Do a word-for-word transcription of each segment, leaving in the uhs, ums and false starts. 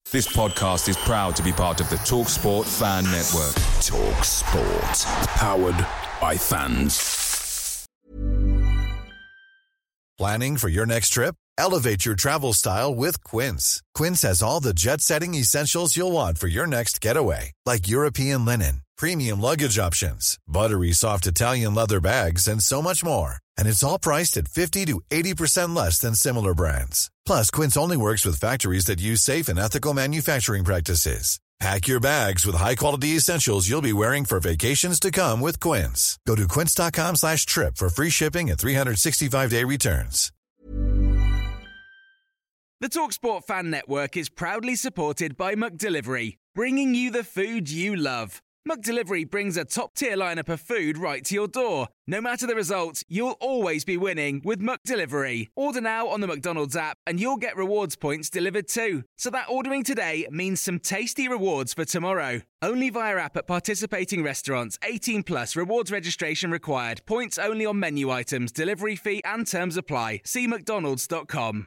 This podcast is proud to be part of the TalkSport Fan Network. TalkSport. Powered by fans. Planning for your next trip? Elevate your travel style with Quince. Quince has all the jet-setting essentials you'll want for your next getaway, like European linen, premium luggage options, buttery soft Italian leather bags, and so much more. And it's all priced at fifty to eighty percent less than similar brands. Plus, Quince only works with factories that use safe and ethical manufacturing practices. Pack your bags with high-quality essentials you'll be wearing for vacations to come with Quince. Go to quince.com slash trip for free shipping and three sixty-five day returns. The TalkSport Fan Network is proudly supported by McDelivery, bringing you the food you love. McDelivery brings a top-tier lineup of food right to your door. No matter the result, you'll always be winning with McDelivery. Order now on the McDonald's app and you'll get rewards points delivered too. So that ordering today means some tasty rewards for tomorrow. Only via app at participating restaurants. eighteen plus rewards registration required. Points only on menu items, delivery fee and terms apply. See mcdonalds dot com.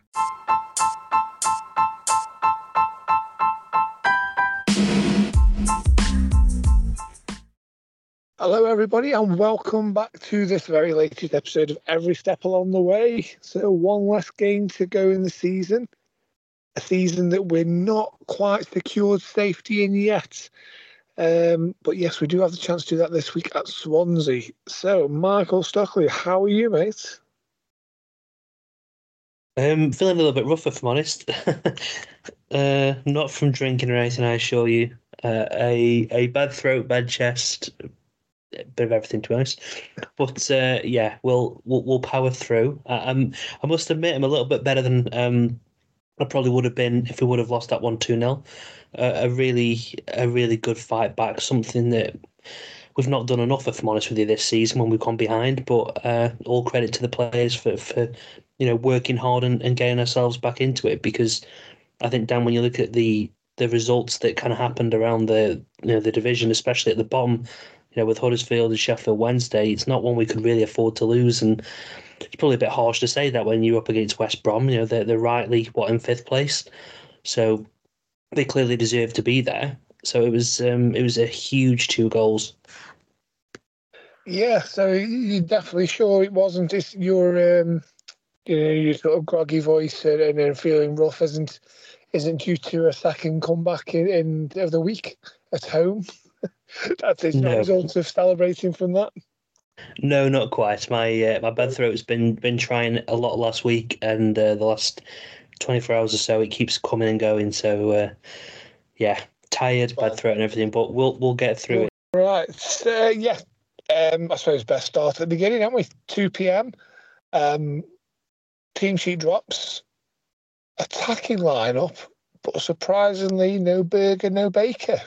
Hello, everybody, and welcome back to this very latest episode of Every Step Along the Way. So, one less game to go in the season, a season that we're not quite secured safety in yet. Um, but yes, we do have the chance to do that this week at Swansea. So, Michael Stockley, how are you, mate? Um, feeling a little bit rough, if I'm honest. uh, not from drinking or anything, I assure you. Uh, a a bad throat, bad chest. A bit of everything, to be honest. But uh, yeah, we'll, we'll we'll power through. I, I'm I must admit, I'm a little bit better than um, I probably would have been if we would have lost that one two nil. Uh, a really a really good fight back. Something that we've not done enough, if I'm honest with you, this season when we've gone behind. But uh, all credit to the players for for you know working hard and, and getting ourselves back into it. Because I think, Dan, when you look at the the results that kind of happened around the you know the division, especially at the bottom. You know, with Huddersfield and Sheffield Wednesday, it's not one we could really afford to lose. And it's probably a bit harsh to say that when you're up against West Brom. You know, they're, they're rightly, what, in fifth place? So they clearly deserve to be there. So it was um, it was a huge two goals. Yeah, so you're definitely sure it wasn't just your, um, you know, your sort of groggy voice and, and then feeling rough isn't isn't due to a second comeback in, in of the week at home? That is no result of celebrating from that. No, not quite. My uh, my bad throat's been been trying a lot last week, and uh, the last twenty-four hours or so, it keeps coming and going. So uh, yeah, tired, bad throat, and everything. But we'll we'll get through it. Right. Uh, yeah. Um, I suppose best start at the beginning, haven't we? two p.m. Um, team sheet drops. Attacking lineup, but surprisingly, no Berger, no Baker.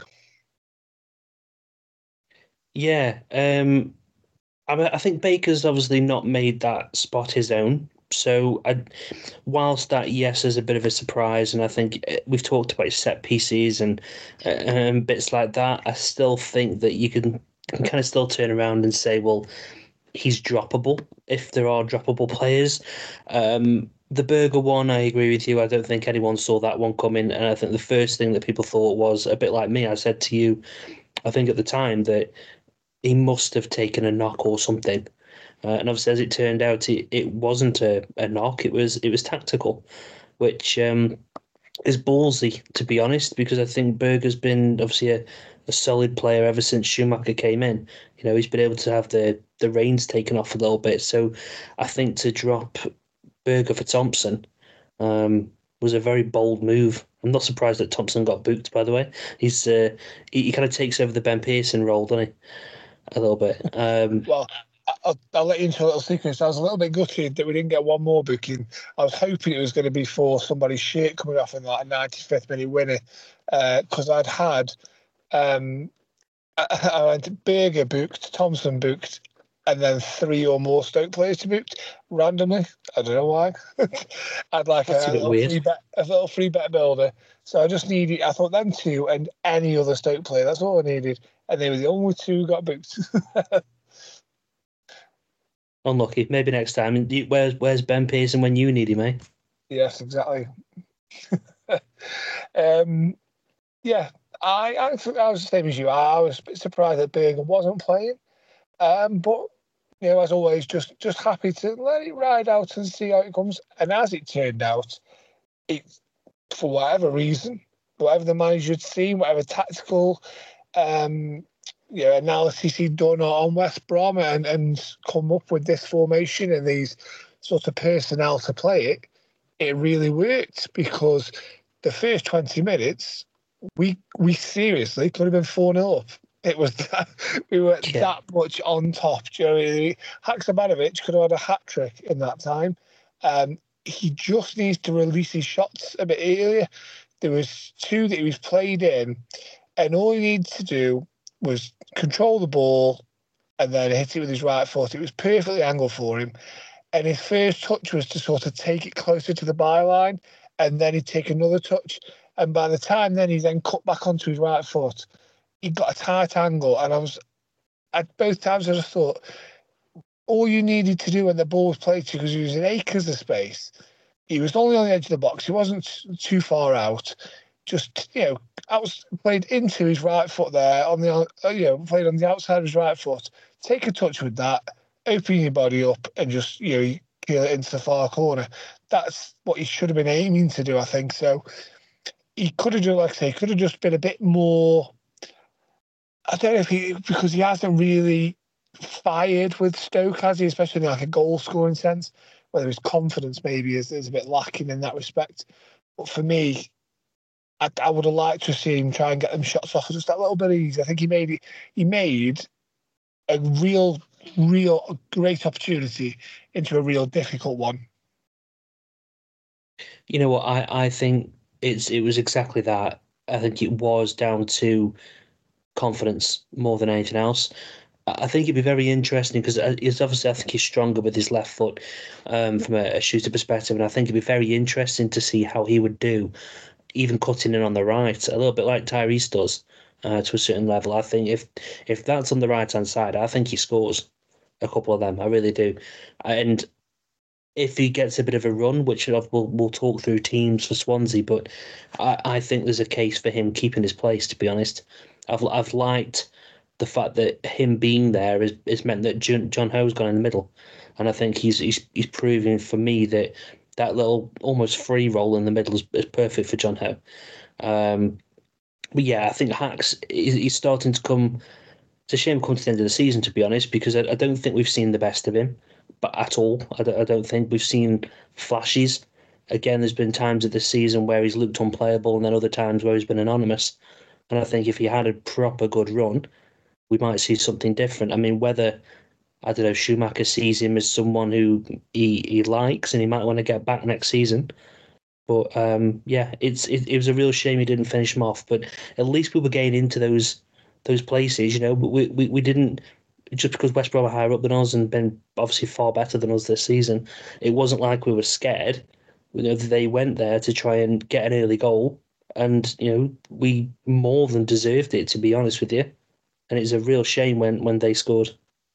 Yeah, um, I mean, I think Baker's obviously not made that spot his own. So, I, whilst that, yes, is a bit of a surprise, and I think we've talked about set pieces and um, bits like that, I still think that you can, can kind of still turn around and say, well, he's droppable if there are droppable players. Um, the Berger one, I agree with you. I don't think anyone saw that one coming, and I think the first thing that people thought was a bit like me. I said to you, I think at the time that he must have taken a knock or something. Uh, and obviously, as it turned out, it, it wasn't a, a knock. It was it was tactical, which um, is ballsy, to be honest, because I think Berger's been obviously a, a solid player ever since Schumacher came in. You know, he's been able to have the, the reins taken off a little bit. So I think to drop Berger for Thompson um, was a very bold move. I'm not surprised that Thompson got booked, by the way. He's uh, he, he kind of takes over the Ben Pearson role, doesn't he? A little bit. Um, well, I'll, I'll let you into a little secret. So I was a little bit gutted that we didn't get one more booking. I was hoping it was going to be for somebody's shirt coming off in like a ninety-fifth minute winner, because uh, I'd had um, I, I went Berger booked, Thompson booked, and then three or more Stoke players to booked randomly. I don't know why. I'd like a, a, a, little free bet, a little free bet builder. So I just needed, I thought them two and any other Stoke player. That's all I needed. And they were the only two who got booked. Unlucky. Maybe next time. Where's Where's Ben Pearson when you need him, eh? Yes, exactly. um, Yeah, I, I, I was the same as you. I was a bit surprised that Berger wasn't playing. Um, but, you know, as always, just, just happy to let it ride out and see how it comes. And as it turned out, it, for whatever reason, whatever the manager had seen, whatever tactical um, you know, analysis he'd done on West Brom and, and come up with this formation and these sort of personnel to play it, it really worked because the first twenty minutes, we we seriously could have been four nil up. It was that, we were yeah. that much on top. Do you know what I mean? Haksabanovic could have had a hat trick in that time. Um, he just needs to release his shots a bit earlier. There was two that he was played in, and all he needed to do was control the ball and then hit it with his right foot. It was perfectly angled for him. And his first touch was to sort of take it closer to the byline, and then he'd take another touch. And by the time then he then cut back onto his right foot, he got a tight angle. And I was, at both times I just thought, all you needed to do when the ball was played to you, because he was in acres of space, he was only on the edge of the box. He wasn't too far out. Just, you know, I was played into his right foot there, on the, you know, played on the outside of his right foot. Take a touch with that, open your body up, and just, you know, kill it into the far corner. That's what he should have been aiming to do, I think. So he could have done, like I say, could have just been a bit more. I don't know if he, because he hasn't really fired with Stoke, has he? Especially in like a goal scoring sense, whether his confidence maybe is, is a bit lacking in that respect. But for me, I, I would have liked to see him try and get them shots off just that little bit easy. I think he made he made a real, real great opportunity into a real difficult one. You know what? I, I think it's it was exactly that. I think it was down to confidence more than anything else. I think it'd be very interesting because he's obviously, I think he's stronger with his left foot um, from a, a shooter perspective, and I think it'd be very interesting to see how he would do, even cutting in on the right, a little bit like Tyrese does uh, to a certain level. I think if if that's on the right-hand side, I think he scores a couple of them. I really do. And if he gets a bit of a run, which we'll, we'll talk through teams for Swansea, but I, I think there's a case for him keeping his place, to be honest. I've I've liked the fact that him being there has, has meant that John, John Ho's gone in the middle. And I think he's he's he's proving for me that that little almost free roll in the middle is, is perfect for John Ho. Um, but yeah, I think Hacks is he's starting to come. It's a shame come to the end of the season, to be honest, because I, I don't think we've seen the best of him, but at all. I don't, I don't think we've seen flashes. Again, there's been times of this season where he's looked unplayable, and then other times where he's been anonymous. And I think if he had a proper good run, we might see something different. I mean, whether, I don't know, Schumacher sees him as someone who he, he likes and he might want to get back next season. But um, yeah, it's it, it was a real shame he didn't finish him off. But at least we were getting into those those places, you know. But we, we, we didn't, just because West Brom are higher up than us and been obviously far better than us this season, it wasn't like we were scared. You know, they went there to try and get an early goal. And, you know, we more than deserved it, to be honest with you. And it's a real shame when, when they scored.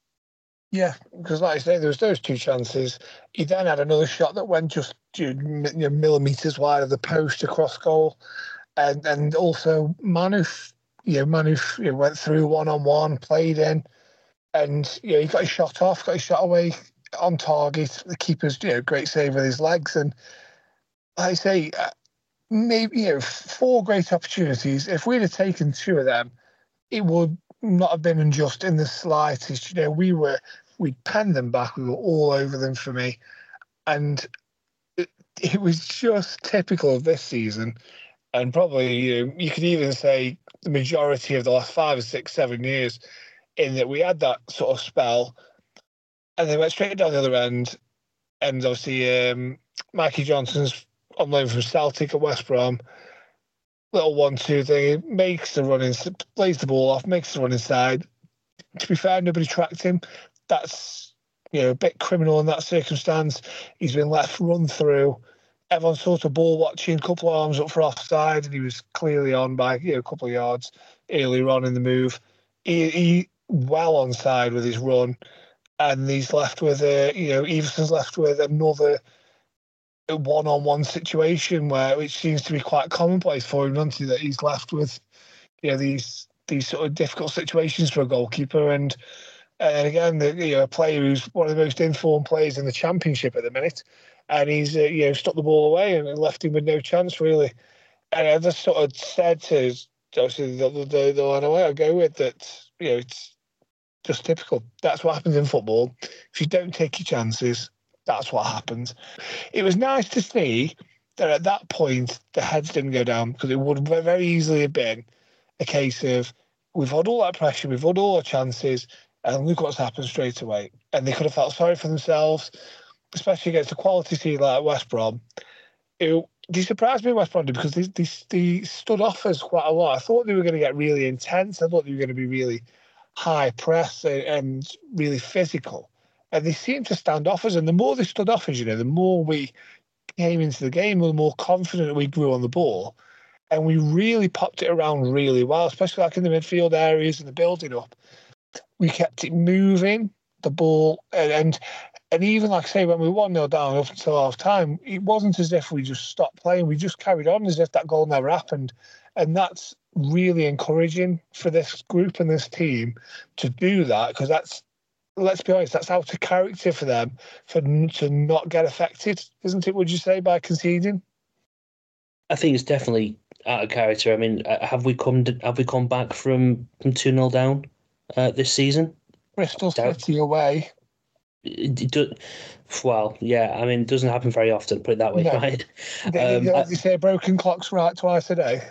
Yeah, because like I say, there was those two chances. He then had another shot that went just you know, millimetres wide of the post across goal. And and also Manu, you know, Manu you know, went through one-on-one, played in. And, you know, he got his shot off, got his shot away on target. The keeper's, you know, great save with his legs. And like I say, maybe, you know, four great opportunities. If we'd have taken two of them, it would not have been unjust in the slightest. You know, we were, we'd penned them back. We were all over them for me. And it, it was just typical of this season. And probably, you know, you could even say the majority of the last five or six, seven years, in that we had that sort of spell and they went straight down the other end. And obviously, um, Mikey Johnson's on loan from Celtic at West Brom. Little one-two thing, makes the run in, plays the ball off, makes the run inside. To be fair, nobody tracked him. That's, you know, a bit criminal in that circumstance. He's been left run through. Everyone's sort of ball watching, a couple of arms up for offside, and he was clearly on by, you know, a couple of yards earlier on in the move. He, he well onside with his run, and he's left with a, you know, Everson's left with another a one-on-one situation where which seems to be quite commonplace for him, doesn't he, that he's left with, you know, these these sort of difficult situations for a goalkeeper. And and again, the, you know, a player who's one of the most informed players in the Championship at the minute, and he's uh, you know stuck the ball away and left him with no chance really. And I just sort of said to obviously the the, the line I go with that, you know, it's just typical. That's what happens in football. If you don't take your chances, that's what happens. It was nice to see that at that point the heads didn't go down, because it would very easily have been a case of we've had all that pressure, we've had all our chances, and look what's happened straight away. And they could have felt sorry for themselves, especially against a quality team like West Brom. It, they surprised me, West Brom, because they, they, they stood off us quite a lot. I thought they were going to get really intense. I thought they were going to be really high press and, and really physical. And they seemed to stand off us. And the more they stood off us, you know, the more we came into the game, the more confident we grew on the ball. And we really popped it around really well, especially like in the midfield areas and the building up. We kept it moving, the ball, and and, and even like I say, when we were one nil down up until half time, it wasn't as if we just stopped playing. We just carried on as if that goal never happened. And that's really encouraging for this group and this team to do that, because that's, let's be honest, that's out of character for them for to not get affected, isn't it? Would you say, by conceding? I think it's definitely out of character. I mean, have we come to, have we come back from from two nil down uh, this season? Bristol City away. It, it do, well, yeah. I mean, it doesn't happen very often. Put it that way, no. right? They, Um, they, I, they say broken clocks right twice a day.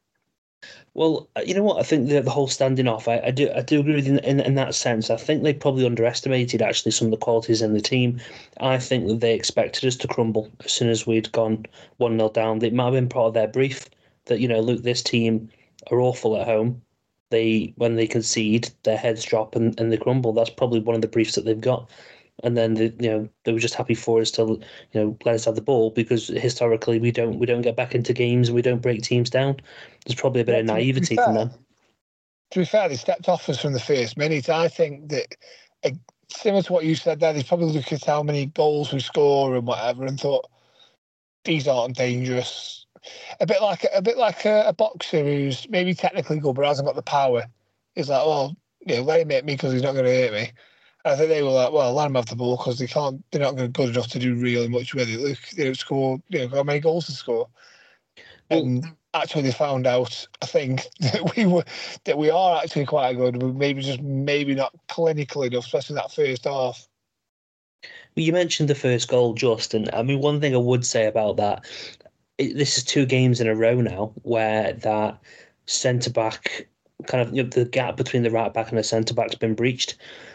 Well, you know what? I think the, the whole standing off, I, I do I do agree with you in, in, in that sense. I think they probably underestimated actually some of the qualities in the team. I think that they expected us to crumble as soon as we'd gone one nil down. It might have been part of their brief that, you know, look, this team are awful at home. They when they concede, their heads drop and, and they crumble. That's probably one of the briefs that they've got. And then they, you know, they were just happy for us to, you know, let us have the ball, because historically we don't we don't get back into games and we don't break teams down. There's probably a bit yeah, of naivety fair, from them. To be fair, they stepped off us from the first minute. I think that, uh, similar to what you said there, they probably looked at how many goals we score and whatever, and thought these aren't dangerous. A bit like a bit like a, a boxer who's maybe technically good but hasn't got the power. He's like, well, you know, let him hit me because he's not going to hit me. I think they were like, well, let them have the ball because they can't. They're not good enough to do really much with it. Look, they don't score. You know, how many goals to score? Well, and actually, they found out, I think, that we were that we are actually quite good. But maybe just maybe not clinical enough, especially that first half. Well, you mentioned the first goal, Justin. I mean, one thing I would say about that, it, this is two games in a row now where that centre back kind of, you know, the gap between the right back and the centre back's been breached.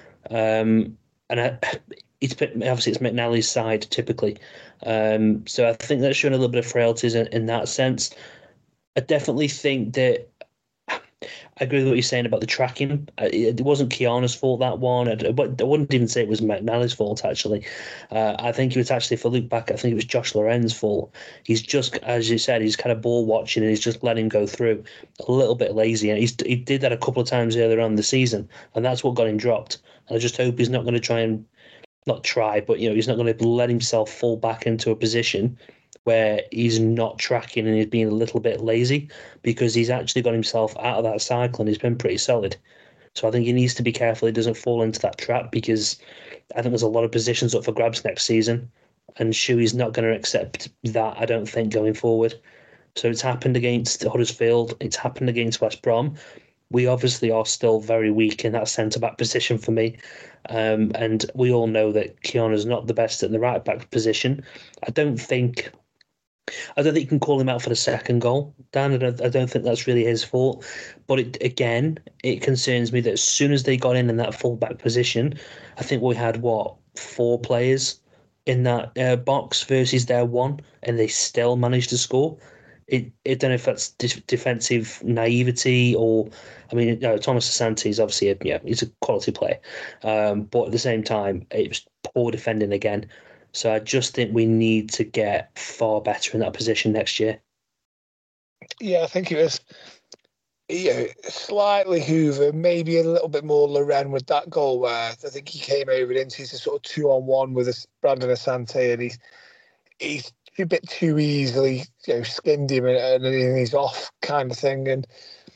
Um, and I, it's obviously it's McNally's side typically, um, so I think that's showing a little bit of frailties in, in that sense. I definitely think that I agree with what you're saying about the tracking. It wasn't Kiana's fault, that one. I, I wouldn't even say it was McNally's fault, actually. Uh, I think it was actually, if I look back, I think it was Josh Loren's fault. He's just, as you said, he's kind of ball watching and he's just letting him go through. A little bit lazy. And he's, he did that a couple of times earlier on in the season, and that's what got him dropped. And I just hope he's not going to try and, not try, but, you know, he's not going to let himself fall back into a position where he's not tracking and he's being a little bit lazy, because he's actually got himself out of that cycle and he's been pretty solid. So I think he needs to be careful he doesn't fall into that trap, because I think there's a lot of positions up for grabs next season, and Shuey's not going to accept that, I don't think, going forward. So it's happened against Huddersfield, it's happened against West Brom. We obviously are still very weak in that centre-back position for me. Um, and we all know that Kiana's not the best at the right-back position. I don't think... I don't think you can call him out for the second goal, Dan. I don't, I don't think that's really his fault. But it, again, it concerns me that as soon as they got in in that full-back position, I think we had, what, four players in that uh, box versus their one, and they still managed to score. It, I don't know if that's de- defensive naivety or, I mean, no, Thomas Asante is obviously a, yeah, he's a quality player, um, but at the same time, it was poor defending again. So I just think we need to get far better in that position next year. Yeah, I think it was, yeah, slightly Hoover, maybe a little bit more Loren with that goal where I think he came over into a sort of two on one with Brandon Asante, and he's he's a bit too easily, you know, skinned him and, and he's off kind of thing. And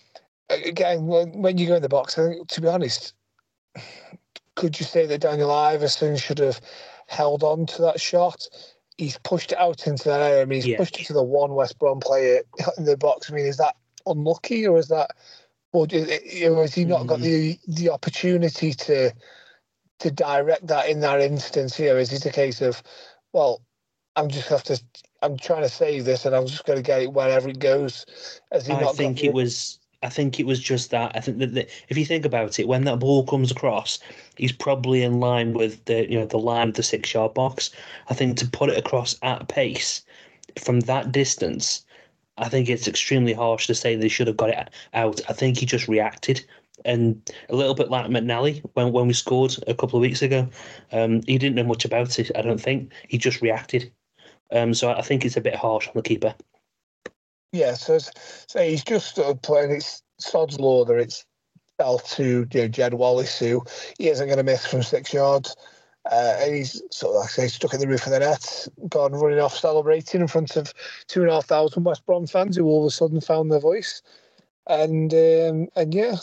again, when, when you go in the box, I think, to be honest, could you say that Daniel Iverson should have held on to that shot? He's pushed it out into that area. I mean, he's yeah. pushed it to the one West Brom player in the box. I mean, is that unlucky, or is that, or you know, has he not mm-hmm. got the the opportunity to to direct that in that instance here? Is it a case of, well, I'm just have to, I'm trying to save this, and I'm just going to get it wherever it goes? Has he I not think got it was. I think it was just that. I think that the, if you think about it, when that ball comes across, he's probably in line with the you know the line of the six-yard box. I think to put it across at pace from that distance, I think it's extremely harsh to say they should have got it out. I think he just reacted, and a little bit like McNally when when we scored a couple of weeks ago, um, he didn't know much about it. I don't think he just reacted. Um, so I think it's a bit harsh on the keeper. Yeah, so, so he's just sort of playing, it's sod's law that it's fell to you know, Jed Wallace, who he isn't going to miss from six yards. Uh, and he's sort of, like I say, stuck in the roof of the net, gone running off celebrating in front of two and a half thousand West Brom fans who all of a sudden found their voice. And, um, and yeah,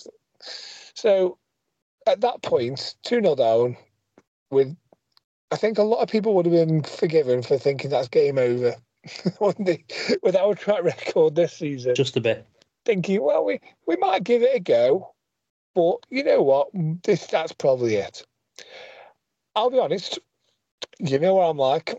so at that point, two nil down, with, I think a lot of people would have been forgiven for thinking that's game over. Wouldn't they? With our track record this season, just a bit thinking, well, we, we might give it a go, but you know what? This that's probably it. I'll be honest. You know what I'm like.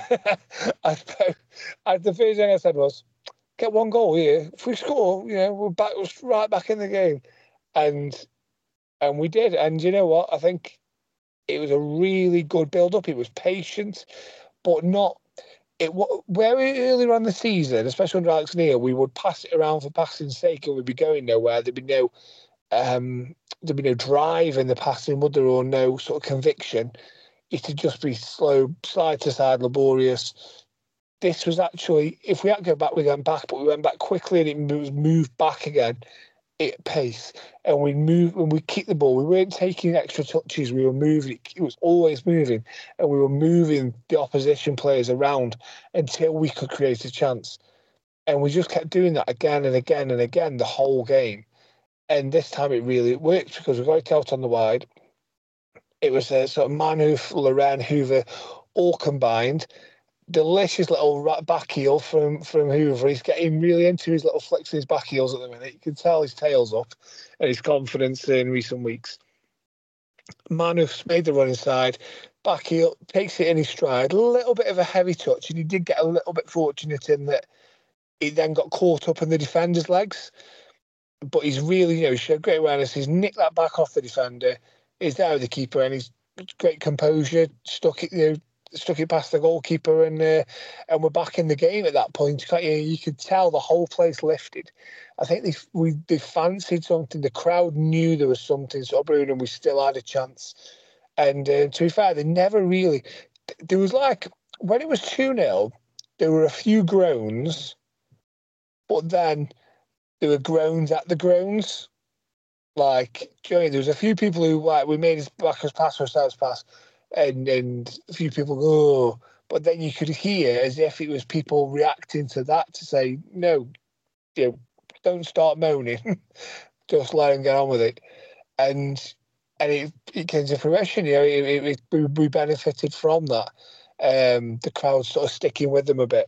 I, I, the first thing I said was, get one goal here. If we score, you know, we're back, we're right back in the game, and and we did. And you know what? I think it was a really good build up. It was patient, but not. It where earlier on the season, especially under Alex Neil, we would pass it around for passing's sake, and we'd be going nowhere. There'd be no, um, there'd be no drive in the passing, would there, or no sort of conviction. It'd just be slow, side to side, laborious. This was actually, if we had to go back, we went back, but we went back quickly, and it was moved back again at pace, and we move and we keep the ball. We weren't taking extra touches. We were moving. It was always moving, and we were moving the opposition players around until we could create a chance. And we just kept doing that again and again and again the whole game. And this time it really worked because we got it out on the wide. It was a sort of Manouf, Loren, Hoover, all combined. Delicious little back heel from, from Hoover. He's getting really into his little flicks of his back heels at the minute. You can tell his tail's up and his confidence in recent weeks. Manouf's made the run inside. Back heel, takes it in his stride. A little bit of a heavy touch, and he did get a little bit fortunate in that he then got caught up in the defender's legs. But he's really, you know, showed great awareness. He's nicked that back off the defender. He's there with the keeper, and he's great composure. Stuck it, you know, stuck it past the goalkeeper, and uh, and we're back in the game at that point. You, you could tell the whole place lifted. I think they we they fancied something. The crowd knew there was something sort of brewing, and we still had a chance. And uh, to be fair, they never really. There was like when it was two nil, there were a few groans, but then there were groans at the groans. Like, Joey, there was a few people who like we made his backwards pass or sideways pass. And and a few people go, oh. But then you could hear as if it was people reacting to that to say, no, you know, don't start moaning, just let him get on with it. And and it, it came to fruition. You know, it, it, it, we benefited from that. Um, the crowd sort of sticking with them a bit.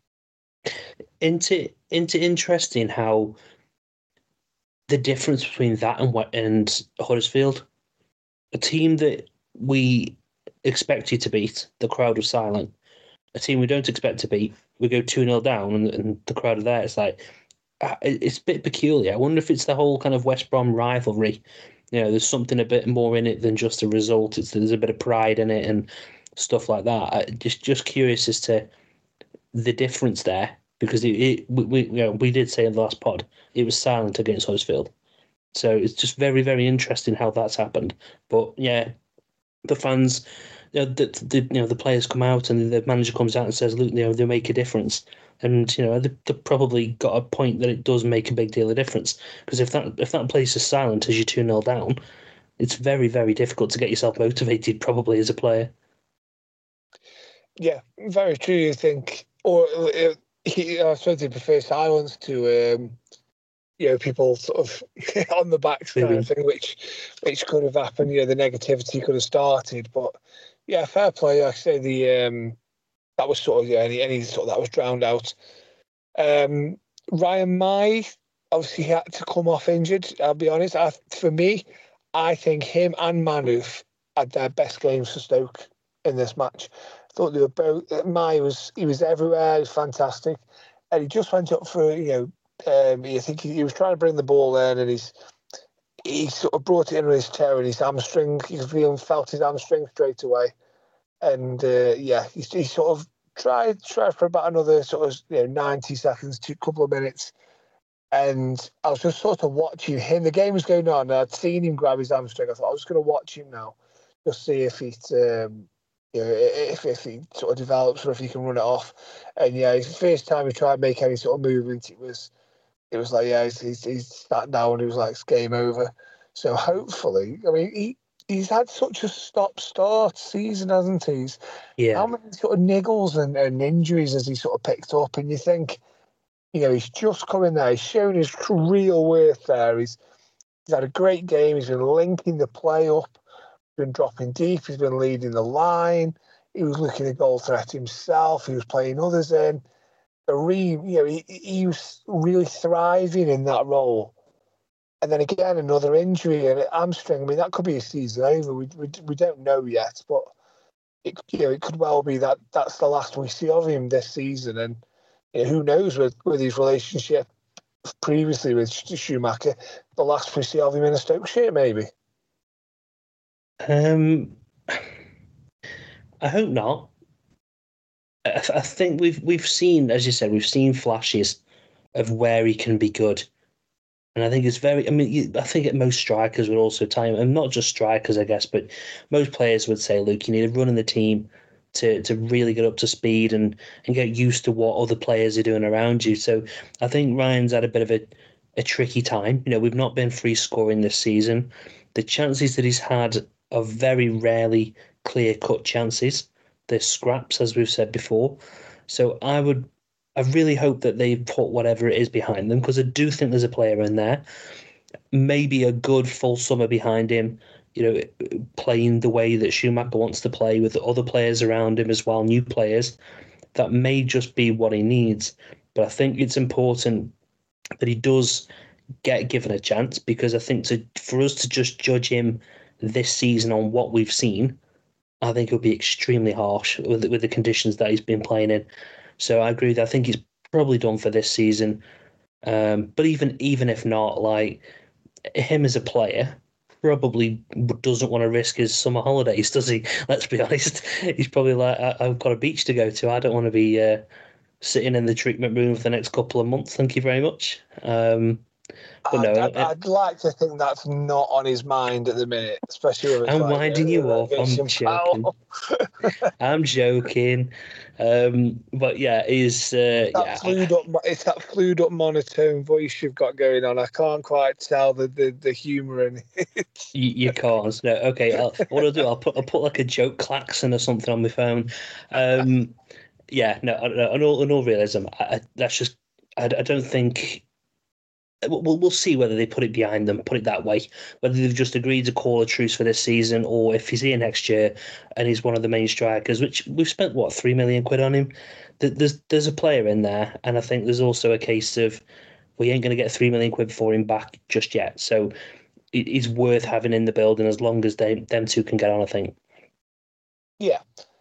Into into interesting how the difference between that and what and Huddersfield, a team that we expect you to beat, the crowd was silent. A team we don't expect to beat, we go two nil down and, and the crowd are there. It's like, it's a bit peculiar. I wonder if it's the whole kind of West Brom rivalry. You know, there's something a bit more in it than just a result. It's There's a bit of pride in it and stuff like that. I, just just curious as to the difference there, because it, it we, we, you know, we did say in the last pod, it was silent against Huddersfield. So it's just very, very interesting how that's happened. But yeah, the fans, you know, the, the you know the players come out and the manager comes out and says, look, you know, they make a difference, and you know they they probably got a point that it does make a big deal of difference, because if that if that place is silent as you're two nil down, it's very, very difficult to get yourself motivated probably as a player. Yeah, very true. I think or uh, he, I suppose he prefers silence to, um, you know, people sort of on the backs kind of thing, which which could have happened. You know, the negativity could have started, but yeah, fair play. Like I say, the um, that was sort of yeah, any any sort of that was drowned out. Um, Ryan Mai, obviously, he had to come off injured. I'll be honest. I, for me, I think him and Manouf had their best games for Stoke in this match. I thought they were both. Mai was he was everywhere. He was fantastic, and he just went up for you know. Um, I think he, he was trying to bring the ball in, and he's he sort of brought it in with his toe and his hamstring. He feeling felt his hamstring straight away, and uh, yeah, he, he sort of tried tried for about another sort of you know ninety seconds to a couple of minutes, and I was just sort of watching him. The game was going on, and I'd seen him grab his hamstring. I thought I was going to watch him now, just see if he's. Um, You know, if if he sort of develops or if he can run it off, and yeah, it's the first time he tried to make any sort of movement, it was. It was like, yeah, he's, he's, he's sat down and he was like, it's game over. So hopefully, I mean, he, he's had such a stop-start season, hasn't he? He's, yeah. How many sort of niggles and, and injuries has he sort of picked up? And you think, you know, he's just coming there. He's shown his real worth there. He's, he's had a great game. He's been linking the play up. He's been dropping deep. He's been leading the line. He was looking at goal threat himself. He was playing others in. Re, you know, he, he was really thriving in that role, and then again another injury and hamstring. I mean, that could be a season over. We we, we don't know yet, but it you know it could well be that that's the last we see of him this season. And you know, who knows with with his relationship previously with Schumacher, the last we see of him in a Stoke shirt, maybe. Um, I hope not. I, th- I think we've we've seen, as you said, we've seen flashes of where he can be good, and I think it's very. I mean, you, I think that most strikers would also time, and not just strikers, I guess, but most players would say, "Luke, you need to run in the team to to really get up to speed and and get used to what other players are doing around you." So I think Ryan's had a bit of a a tricky time. You know, we've not been free scoring this season. The chances that he's had are very rarely clear cut chances. They're scraps, as we've said before. So I would, I really hope that they put whatever it is behind them, because I do think there's a player in there. Maybe a good full summer behind him, you know, playing the way that Schumacher wants to play with other players around him as well, new players. That may just be what he needs. But I think it's important that he does get given a chance, because I think to for us to just judge him this season on what we've seen, I think it would be extremely harsh with with the conditions that he's been playing in. So I agree with that. I think he's probably done for this season. Um, but even even if not, like him as a player, probably doesn't want to risk his summer holidays, does he? Let's be honest. He's probably like, I, I've got a beach to go to. I don't want to be uh, sitting in the treatment room for the next couple of months. Thank you very much. Um, But no, I'd, I'd, I'd like to think that's not on his mind at the minute, especially with I'm like, winding you, you know, off. I'm joking. I'm joking. Um, but yeah, he's uh, that yeah. flued up, it's that flued up monotone voice you've got going on. I can't quite tell the the, the humour in it. You, you can't. No, okay. I'll, what I'll do, I'll put I'll put like a joke klaxon or something on my phone. Um, yeah, no. In all, in all realism, I, I, that's just. I, I don't think. We'll we'll see whether they put it behind them, put it that way. Whether they've just agreed to call a truce for this season, or if he's here next year and he's one of the main strikers, which we've spent what three million quid on him. There's there's a player in there, and I think there's also a case of we ain't going to get three million quid for him back just yet. So it, it's worth having in the building as long as they them two can get on, I think. Yeah,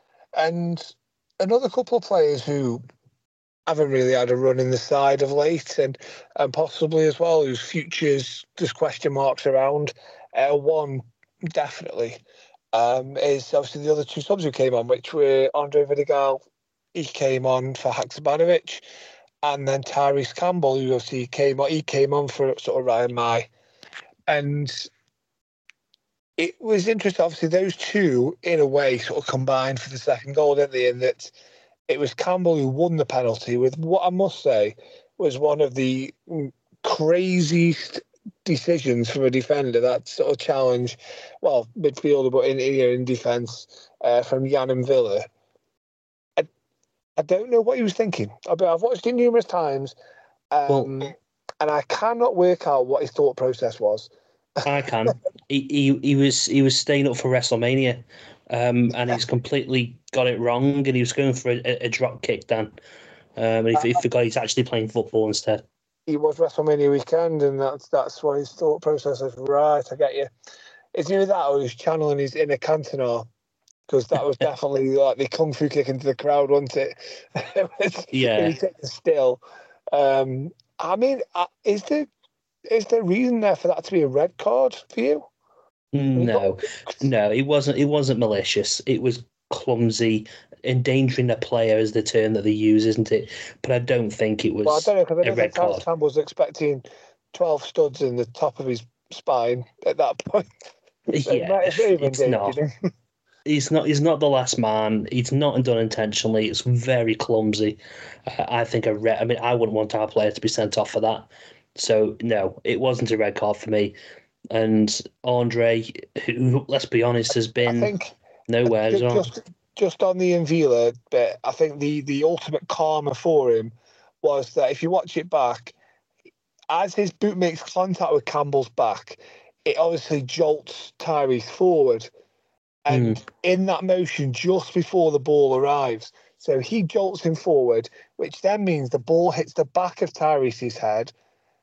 and another couple of players who haven't really had a run in the side of late, and and possibly as well whose futures there's question marks around. Uh, one definitely um, is obviously the other two subs who came on, which were Andre Vidigal. He came on for Haksabanovic, and then Tyrese Campbell, who obviously came on. He came on for sort of Ryan Mai, and it was interesting. Obviously, those two in a way sort of combined for the second goal, didn't they? In that. It was Campbell who won the penalty with what I must say was one of the craziest decisions from a defender. That sort of challenge, well, midfielder, but in in, in defence uh, from Jan and Villa. I, I don't know what he was thinking. I've I've watched it numerous times, um, well, and I cannot work out what his thought process was. I can. he, he he was he was staying up for WrestleMania, um, and he's completely got it wrong, and he was going for a, a drop kick, Dan, um, and he, he forgot he's actually playing football instead. He was WrestleMania weekend, and that's that's what his thought process is. Right, I get you. It's either that or he's channeling his inner Cantona, because that was definitely like the kung fu kick into the crowd, wasn't it? it was, yeah. He took the still. Um, I mean, is there is there reason there for that to be a red card for you? No, no, it wasn't. It wasn't malicious. It was clumsy. Endangering a player is the term that they use, isn't it? But I don't think it was. Well, I don't know, because I don't think Terence Campbell was expecting twelve studs in the top of his spine at that point. So yeah, it's not. He's not. He's not the last man. He's not done intentionally. It's very clumsy. Uh, I think a red. I mean, I wouldn't want our player to be sent off for that. So no, it wasn't a red card for me. And Andre, who, let's be honest, has been I think, nowhere. Just, just, just on the M'Vila bit, I think the, the ultimate karma for him was that if you watch it back, as his boot makes contact with Campbell's back, it obviously jolts Tyrese forward. And mm. in that motion, just before the ball arrives, so he jolts him forward, which then means the ball hits the back of Tyrese's head,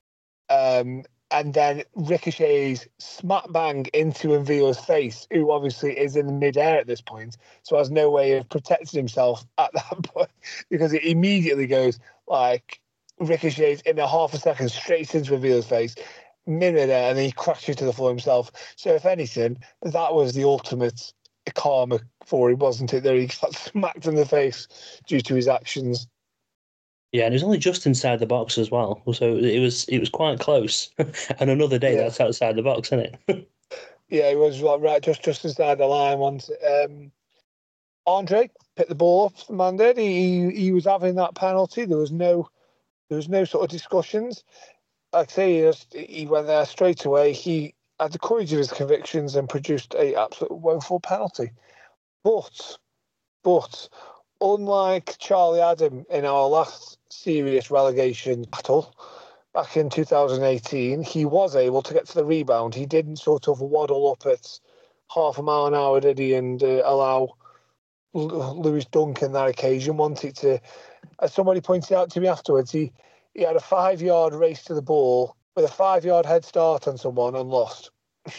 um, and then ricochets smack bang into M'Vila's face, who obviously is in midair at this point, so has no way of protecting himself at that point, because it immediately goes like ricochets in a half a second straight into M'Vila's face, midair, and then he crashes to the floor himself. So if anything, that was the ultimate karma for him, wasn't it? There he got smacked in the face due to his actions. Yeah, and it was only just inside the box as well, so it was it was quite close. And another day, yeah. That's outside the box, isn't it? Yeah, it was like, right just just inside the line once. Um, Andre picked the ball up. The man did. He he was having that penalty. There was no there was no sort of discussions. Like I say, he, just, he went there straight away. He had the courage of his convictions and produced a absolute woeful penalty. But but. Unlike Charlie Adam in our last serious relegation battle back in two thousand eighteen, he was able to get to the rebound. He didn't sort of waddle up at half a mile an hour, did he, and uh, allow Lewis Duncan that occasion wanted to, as somebody pointed out to me afterwards, he, he had a five-yard race to the ball with a five-yard head start on someone and lost.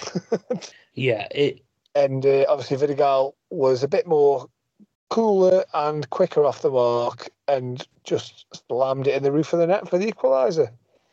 yeah. It... And uh, obviously Vidigal was a bit more cooler and quicker off the mark and just slammed it in the roof of the net for the equaliser.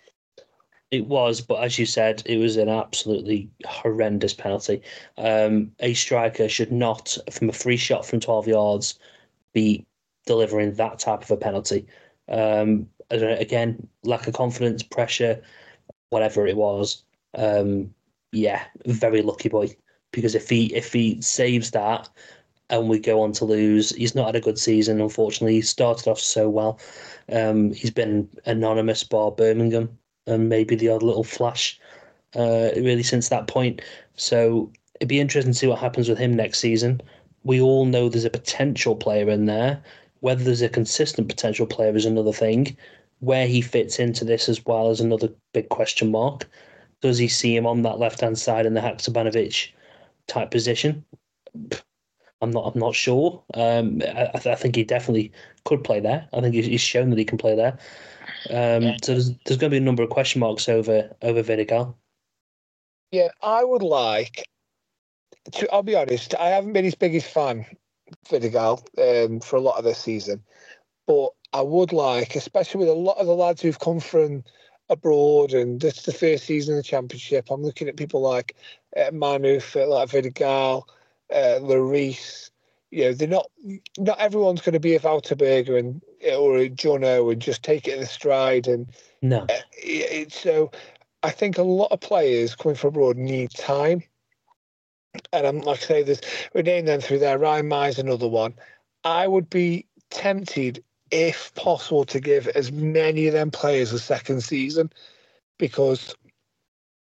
It was, but as you said, it was an absolutely horrendous penalty. Um, a striker should not, from a free shot from twelve yards, be delivering that type of a penalty. Um, again, lack of confidence, pressure, whatever it was. Um, yeah, very lucky boy. Because if he if he saves that, and we go on to lose. He's not had a good season, unfortunately. He started off so well. Um, he's been anonymous bar Birmingham and maybe the odd little flash uh, really since that point. So it'd be interesting to see what happens with him next season. We all know there's a potential player in there. Whether there's a consistent potential player is another thing. Where he fits into this as well is another big question mark. Does he see him on that left-hand side in the Haksabanovic type position? I'm not. I'm not sure. Um, I, I think he definitely could play there. I think he's shown that he can play there. Um, yeah. So there's, there's going to be a number of question marks over over Vidigal. Yeah, I would like. To, I'll be honest. I haven't been his biggest fan, Vidigal, um, for a lot of this season, but I would like, especially with a lot of the lads who've come from abroad, and this is the first season of the Championship. I'm looking at people like uh, Manu, like Vidigal. Uh, Lloris, you know, they're not. Not everyone's going to be a Wouterberger and or a Jono and just take it in the stride. And no, uh, it, so I think a lot of players coming from abroad need time. And I'm like I say, there's we're naming them through there. Ryan Myers, another one. I would be tempted, if possible, to give as many of them players a second season, because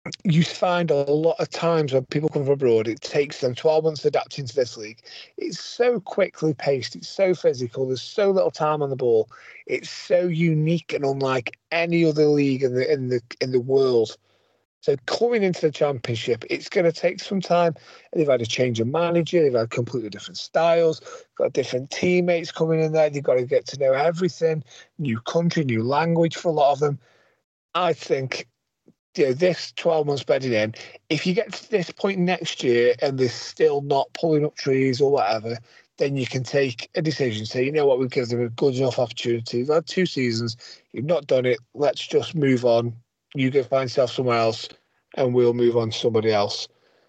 you find a lot of times when people come from abroad, it takes them twelve months to adapt into this league. It's so quickly paced. It's so physical. There's so little time on the ball. It's so unique and unlike any other league in the in the in the world. So coming into the Championship, it's going to take some time. They've had a change of manager. They've had completely different styles. Got different teammates coming in there. They've got to get to know everything. New country, new language for a lot of them. I think, you know, this twelve months bedding in, if you get to this point next year and they're still not pulling up trees or whatever, then you can take a decision. Say, you know what, we've given them a good enough opportunity. They've had two seasons. You've not done it. Let's just move on. You go find yourself somewhere else and we'll move on to somebody else.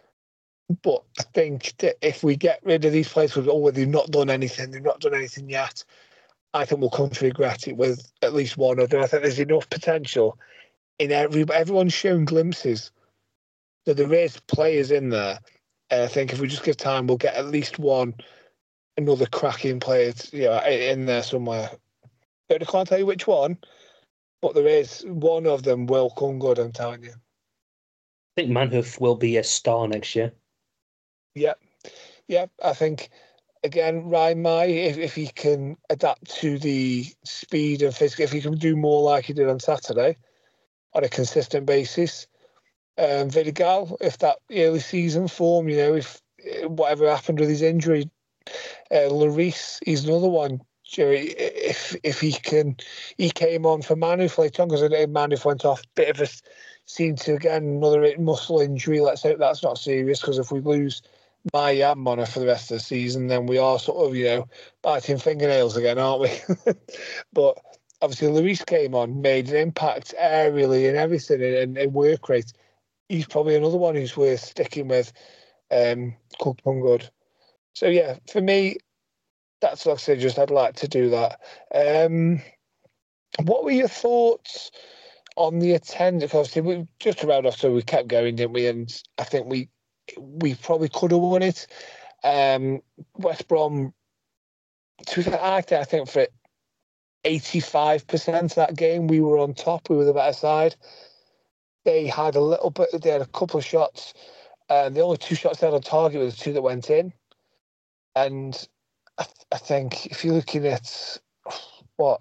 But I think that if we get rid of these players with, oh, they've not done anything, they've not done anything yet, I think we'll come to regret it with at least one other. I think there's enough potential in every, everyone's shown glimpses that there is players in there. And I think if we just give time, we'll get at least one, another cracking player, you know, in there somewhere. I can't tell you which one, but there is one of them will come good, I'm telling you. I think Manhoef will be a star next year. Yeah. Yeah, I think, again, Ryan Mai, if, if he can adapt to the speed and physical, if he can do more like he did on Saturday on a consistent basis. Um, Vidigal, if that early season form, you know, if whatever happened with his injury, uh, Lloris, he's another one. If if he can, he came on for Manhoef later on because Manhoef went off. Bit of a seemed to again another muscle injury. Let's hope that's not serious because if we lose Maya and Mona for the rest of the season, then we are sort of, you know, biting fingernails again, aren't we? But obviously, Lloris came on, made an impact aerially and everything, and, and work rate. He's probably another one who's worth sticking with. Um, Cook Pungud. So yeah, for me, that's like I said, just I'd like to do that. Um, what were your thoughts on the attendance? Obviously, we just around off, so we kept going, didn't we? And I think we we probably could have won it. Um, West Brom, I think, I think for eighty-five percent of that game, we were on top. We were the better side. They had a little bit. They had a couple of shots, and the only two shots they had on target were the two that went in. And I, th- I think if you're looking at what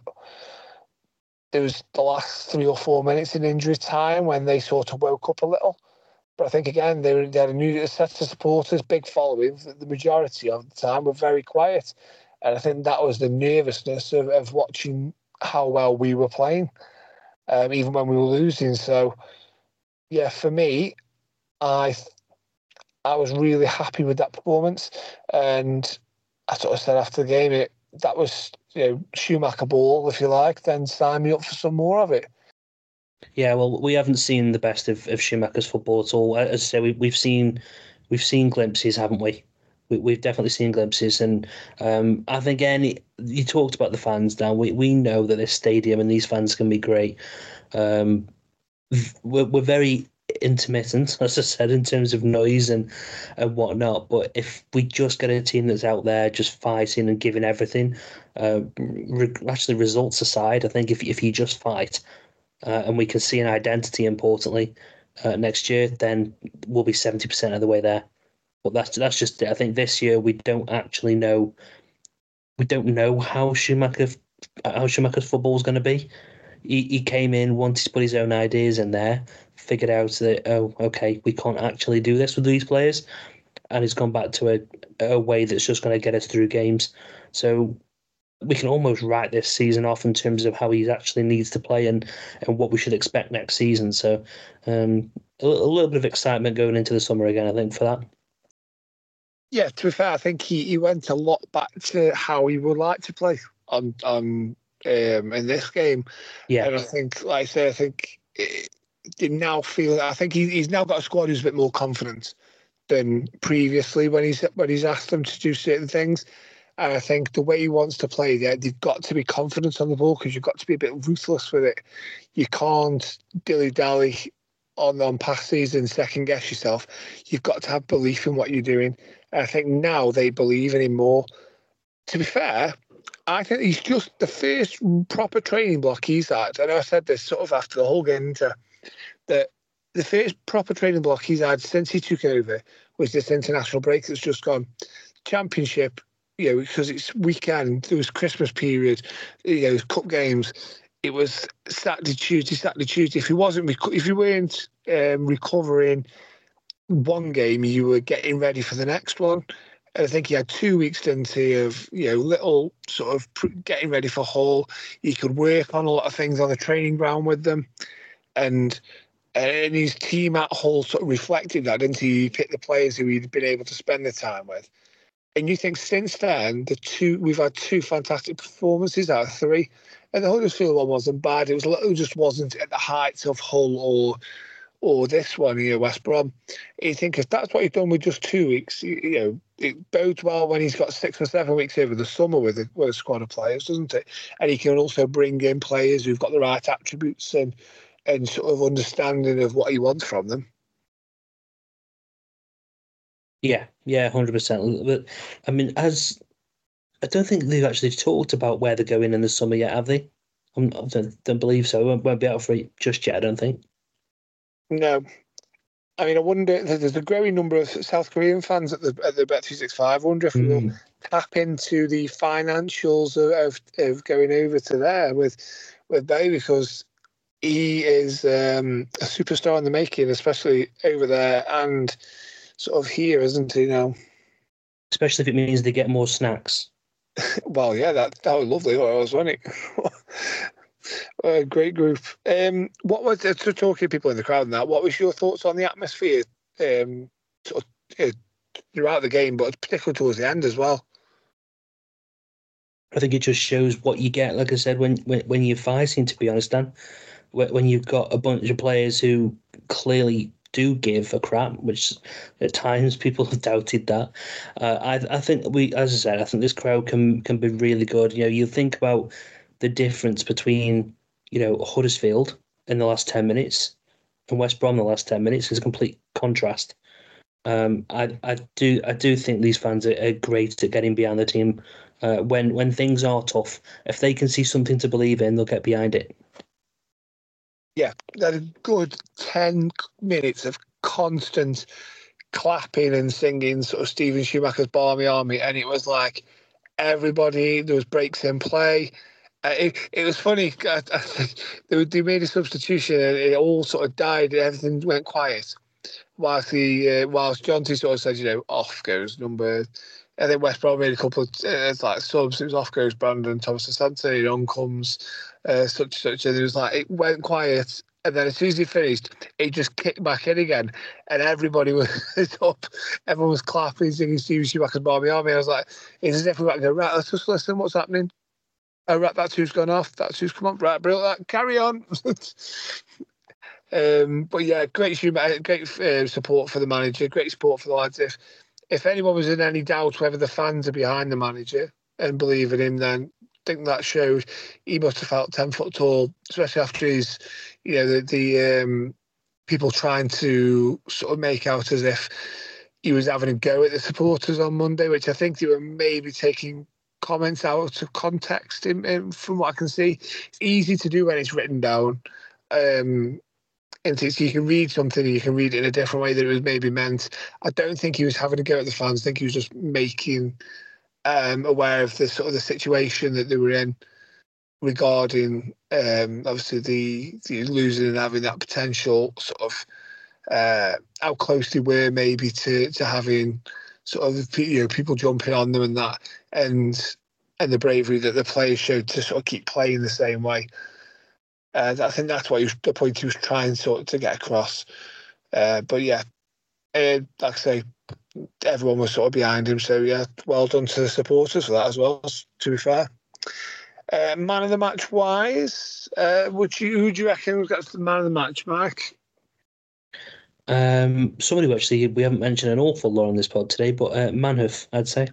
there was the last three or four minutes in injury time when they sort of woke up a little. But I think again they, were, they had a new set of supporters, big following. The majority of the time were very quiet, and I think that was the nervousness of, of watching how well we were playing, um, even when we were losing. So yeah, for me, I I was really happy with that performance, and I sort of said after the game, it that was, you know, Schumacher ball, if you like, then sign me up for some more of it. Yeah, well, we haven't seen the best of, of Schumacher's football at all. As I say, we, we've seen we've seen glimpses, haven't we? we we've definitely seen glimpses, and um, I think again, you talked about the fans. Now we we know that this stadium and these fans can be great. Um, we're we're very intermittent, as I said, in terms of noise and and whatnot. But if we just get a team that's out there just fighting and giving everything, uh, re- actually results aside, I think if if you just fight. Uh, and we can see an identity, importantly, uh, next year, then we'll be seventy percent of the way there. But that's that's just it. I think this year we don't actually know. We don't know how Schumacher how Schumacher's football is going to be. He he came in, wanted to put his own ideas in there, figured out that, oh, okay, we can't actually do this with these players, and he's gone back to a a way that's just going to get us through games. So we can almost write this season off in terms of how he actually needs to play and, and what we should expect next season. So um, a, a little bit of excitement going into the summer again, I think, for that. Yeah, to be fair, I think he, he went a lot back to how he would like to play on on um, in this game. Yeah, and I think, like I say, I think they now feel. I think he, he's now got a squad who's a bit more confident than previously when he's when he's asked them to do certain things. And I think the way he wants to play there, they've got to be confident on the ball because you've got to be a bit ruthless with it. You can't dilly-dally on, on passes and second-guess yourself. You've got to have belief in what you're doing. And I think now they believe in him more. To be fair, I think he's just the first proper training block he's had. And I said this sort of after the whole game, into, that the first proper training block he's had since he took over was this international break that's just gone. Championship, you know, because it's weekend, there was Christmas period, you know, cup games. It was Saturday, Tuesday, Saturday, Tuesday. If he wasn't, if you weren't um, recovering one game, you were getting ready for the next one. And I think he had two weeks into of, you know, little sort of getting ready for Hull. He could work on a lot of things on the training ground with them. And and his team at Hull sort of reflected that, didn't he? He picked the players who he'd been able to spend the time with. And you think since then, the two we've had two fantastic performances out of three. And the Huddersfield one wasn't bad. It was it just wasn't at the heights of Hull or or this one, you know, West Brom. You think if that's what he's done with just two weeks, you, you know, it bodes well when he's got six or seven weeks over the summer with a, with a squad of players, doesn't it? And he can also bring in players who've got the right attributes and and sort of understanding of what he wants from them. Yeah, yeah, one hundred percent. But I mean, as I don't think they've actually talked about where they're going in the summer yet, have they? I'm, I don't, don't believe so. Won't, won't be out for it just yet, I don't think. No. I mean, I wonder, there's a growing number of South Korean fans at the at the Bet three sixty-five. I wonder if mm. we'll tap into the financials of, of, of going over to there with, with Bay, because he is um, a superstar in the making, especially over there and sort of here, isn't he now? Especially if it means they get more snacks. Well, yeah, that that was lovely. What was, wasn't it? A great group. Um, what was to talking to people in the crowd and that? What was your thoughts on the atmosphere um, sort of, uh, throughout the game, but particularly towards the end as well? I think it just shows what you get. Like I said, when when, when you're fighting, to be honest, Dan, when you've got a bunch of players who clearly do give a crap, which at times people have doubted that. Uh, I I think we, as I said, I think this crowd can can be really good. You know, you think about the difference between, you know, Huddersfield in the last ten minutes and West Brom in the last ten minutes is a complete contrast. Um, I I do I do think these fans are, are great at getting behind the team. Uh, when when things are tough, if they can see something to believe in, they'll get behind it. Yeah, that a good ten minutes of constant clapping and singing sort of Stephen Schumacher's Barmy Army, and it was like everybody, there was breaks in play. Uh, it, it was funny, I, I, they, they made a substitution and it all sort of died and everything went quiet. Whilst, the, uh, whilst Jonty sort of said, you know, off goes number... I think West Brom made a couple of uh, like subs. It was off goes Brandon Thomas Asante, on comes uh, such such, and it was like it went quiet, and then as soon as he finished, it just kicked back in again, and everybody was up, everyone was clapping, singing Stevie Schumacher's Barmy Army. I was like, it's as if we were going, right, let's just listen, what's happening? Oh, right, that's who's gone off, that's who's come on, right, brilliant, carry on. um, but yeah, great great uh, support for the manager, great support for the lads. If If anyone was in any doubt whether the fans are behind the manager and believe in him, then I think that showed he must have felt ten foot tall, especially after his, you know, the, the um, people trying to sort of make out as if he was having a go at the supporters on Monday, which I think they were maybe taking comments out of context in, in, from what I can see. It's easy to do when it's written down. Um, And so you can read something and you can read it in a different way that it was maybe meant. I don't think he was having a go at the fans. I think he was just making um, aware of the sort of the situation that they were in regarding um, obviously the, the losing and having that potential sort of uh, how close they were maybe to, to having sort of, you know, people jumping on them and that, and and the bravery that the players showed to sort of keep playing the same way. Uh, I think that's what he was, the point he was trying sort of to get across. Uh, but yeah, uh, like I say, everyone was sort of behind him. So yeah, well done to the supporters for that as well, to be fair. Uh, man of the match wise, uh, would you, who do you reckon gets the man of the match, Mike? Um, somebody who actually we haven't mentioned an awful lot on this pod today, but uh, Manhoef, I'd say.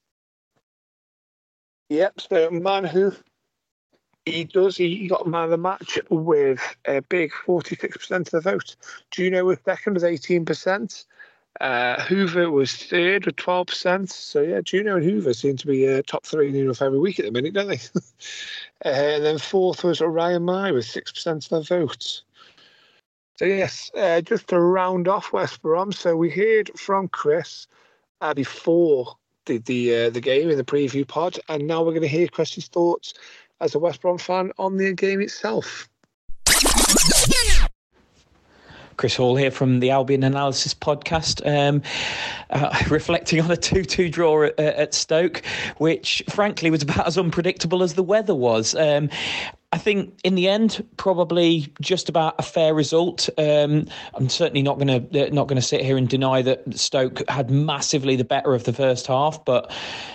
Yep, so Manhoef. He does. He got man of the match with a big forty-six percent of the vote. Juno was second with eighteen percent. Uh, Hoover was third with twelve percent. So, yeah, Juno and Hoover seem to be uh, top three near enough every week at the minute, don't they? uh, and then fourth was Ryan Mai with six percent of the vote. So yes, uh, just to round off West Brom, so we heard from Chris uh, before the the, uh, the game in the preview pod, and now we're going to hear Chris's thoughts as a West Brom fan on the game itself. Chris Hall here from the Albion Analysis podcast, um, uh, reflecting on a two two draw at, at Stoke, which frankly was about as unpredictable as the weather was. Um, I think in the end, probably just about a fair result. Um, I'm certainly not going to not going to sit here and deny that Stoke had massively the better of the first half, but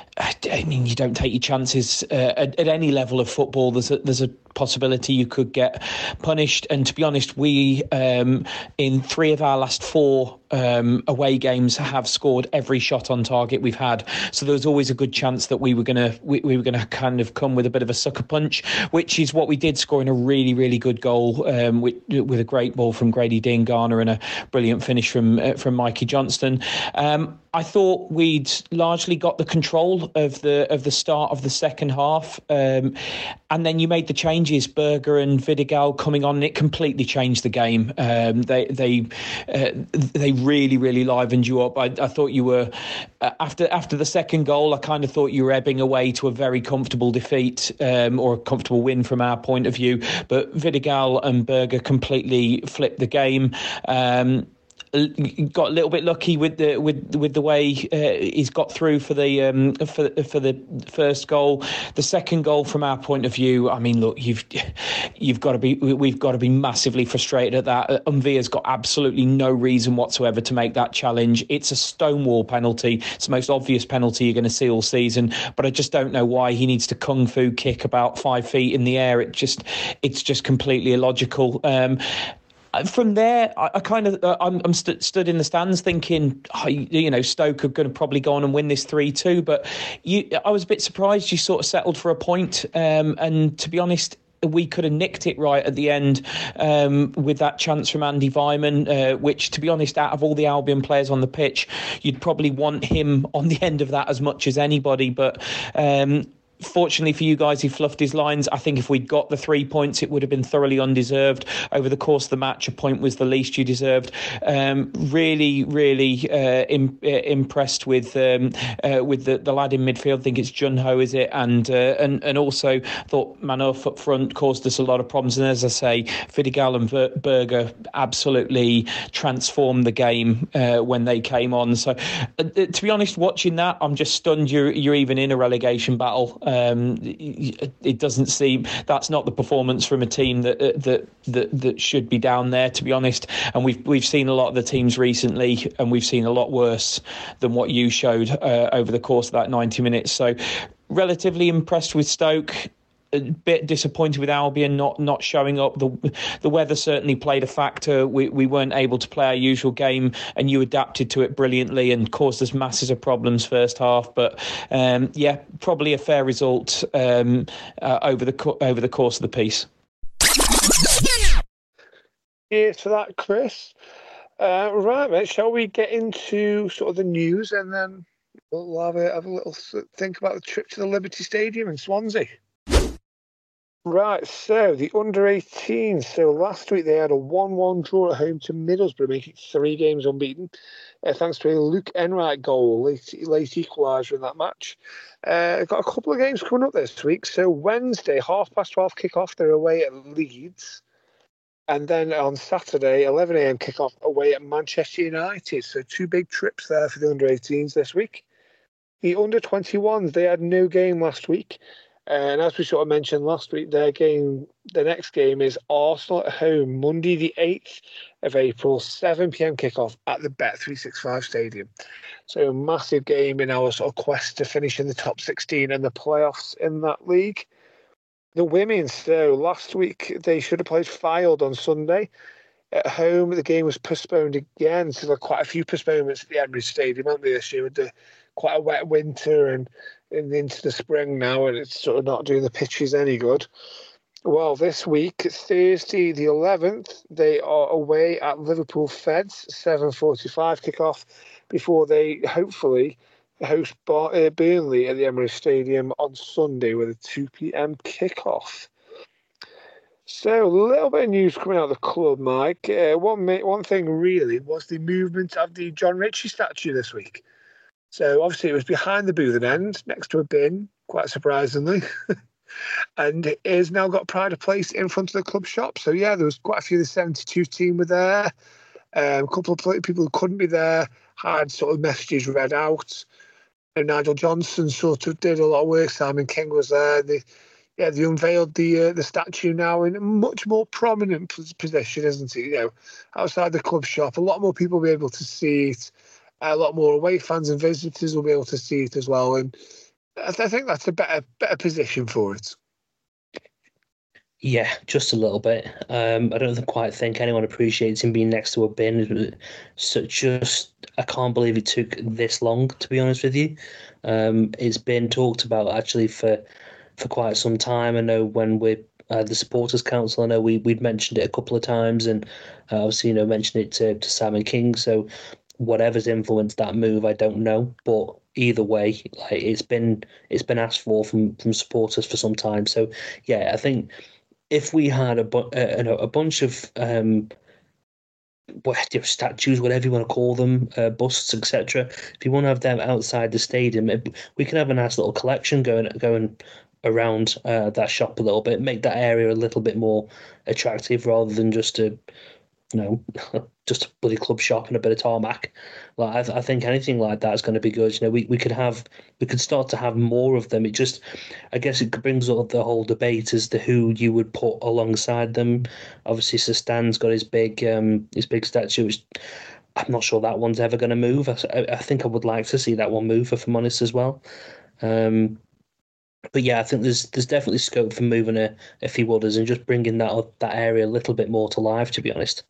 I mean, you don't take your chances uh, at, at any level of football. There's a, there's a possibility you could get punished. And to be honest, we, um, in three of our last four um, away games, have scored every shot on target we've had. So there was always a good chance that we were going to we, we were going to kind of come with a bit of a sucker punch, which is what we did, scoring a really, really good goal um, with, with a great ball from Grady Diangana and a brilliant finish from uh, from Mikey Johnston. Um, I thought we'd largely got the control of the of the start of the second half, um, and then you made the changes, Berger and Vidigal coming on, and it completely changed the game. Um, they they uh, they really really livened you up. I, I thought you were uh, after after the second goal, I kind of thought you were ebbing away to a very comfortable defeat um, or a comfortable win from our point of view. But Vidigal and Berger completely flipped the game. Um, Got a little bit lucky with the with with the way uh, he's got through for the um, for for the first goal. The second goal, from our point of view, I mean, look, you've you've got to be we've got to be massively frustrated at that. Umvia's got absolutely no reason whatsoever to make that challenge. It's a stonewall penalty. It's the most obvious penalty you're going to see all season. But I just don't know why he needs to kung fu kick about five feet in the air. It just it's just completely illogical. Um, From there, I, I kind of, uh, I'm, I'm st- stood in the stands thinking, oh, you know, Stoke are going to probably go on and win this three two. But you, I was a bit surprised you sort of settled for a point. Um, and to be honest, we could have nicked it right at the end um, with that chance from Andy Weimann, uh, which, to be honest, out of all the Albion players on the pitch, you'd probably want him on the end of that as much as anybody. But um, fortunately for you guys, he fluffed his lines. I think if we'd got the three points, it would have been thoroughly undeserved. Over the course of the match, a point was the least you deserved. Um, really, really uh, im- uh, impressed with um, uh, with the, the lad in midfield. I think it's Junho, is it? And uh, and and also thought Manoff up front caused us a lot of problems. And as I say, Vidigal and Ver- Berger absolutely transformed the game uh, when they came on. So, uh, to be honest, watching that, I'm just stunned you're you're even in a relegation battle. Um, it doesn't seem that's not the performance from a team that that that that should be down there, to be honest. And we've we've seen a lot of the teams recently, and we've seen a lot worse than what you showed uh, over the course of that ninety minutes. So, relatively impressed with Stoke. A bit disappointed with Albion not not showing up. The the weather certainly played a factor. We we weren't able to play our usual game, and you adapted to it brilliantly and caused us masses of problems first half. But um, yeah, probably a fair result um, uh, over the co- over the course of the piece. Cheers for that, Chris. Uh, right, mate. Shall we get into sort of the news, and then we'll have a have a little think about the trip to the Liberty Stadium in Swansea. Right, so the under eighteens. So last week they had a one one draw at home to Middlesbrough, making three games unbeaten, uh, thanks to a Luke Enright goal, late, late equaliser in that match. Uh, got a couple of games coming up this week. So Wednesday, half past twelve kickoff, they're away at Leeds. And then on Saturday, eleven a.m. kickoff away at Manchester United. So two big trips there for the under eighteens this week. The under twenty-ones, they had no game last week. And as we sort of mentioned last week, their game, the next game is Arsenal at home, Monday the eighth of April, seven p.m. kickoff at the Bet three sixty-five Stadium. So a massive game in our sort of quest to finish in the top sixteen and the playoffs in that league. The women, so last week they should have played Fylde on Sunday. At home, the game was postponed again. So there are quite a few postponements at the Emirates Stadium, aren't there, this year, with the, quite a wet winter and in into the spring now, and it's sort of not doing the pitches any good. Well, this week, Thursday the eleventh, they are away at Liverpool Feds, seven forty-five kickoff, before they hopefully host Bar- uh, Burnley at the Emirates Stadium on Sunday with a two p.m. kickoff. So, a little bit of news coming out of the club, Mike. Uh, one one thing really was the movement of the John Ritchie statue this week. So, obviously, it was behind the boothing end, next to a bin, quite surprisingly. And it has now got pride of place in front of the club shop. So, yeah, there was quite a few of the seventy-two team were there. Um, a couple of people who couldn't be there had sort of messages read out. And Nigel Johnson sort of did a lot of work. Simon King was there. They, yeah, they unveiled the uh, the statue now in a much more prominent position, isn't it? You know, outside the club shop, a lot more people will be able to see it. A lot more away fans and visitors will be able to see it as well. And I, th- I think that's a better better position for it. Yeah, just a little bit. Um, I don't quite think anyone appreciates him being next to a bin. So just, I can't believe it took this long, to be honest with you. Um, it's been talked about actually for for quite some time. I know when we're uh, the Supporters Council, I know we, we'd mentioned it a couple of times, and uh, obviously, you know, mentioned it to, to Simon King. So whatever's influenced that move, I don't know. But either way, like it's been it's been asked for from, from supporters for some time. So, yeah, I think if we had a, bu- uh, a bunch of um, what, you know, statues, whatever you want to call them, uh, busts, et cetera, if you want to have them outside the stadium, we can have a nice little collection going going around uh, that shop a little bit, make that area a little bit more attractive rather than just a, you know, just a bloody club shop and a bit of tarmac. Like I, th- I think anything like that is going to be good. You know, we, we could have, we could start to have more of them. It just, I guess it brings up the whole debate as to who you would put alongside them. Obviously, Sustan's got his big, um, his big statue. Which I'm not sure that one's ever going to move. I, I think I would like to see that one move, if I'm honest, as well. Um, But yeah, I think there's there's definitely scope for moving a, a few others and just bringing that that area a little bit more to life, to be honest.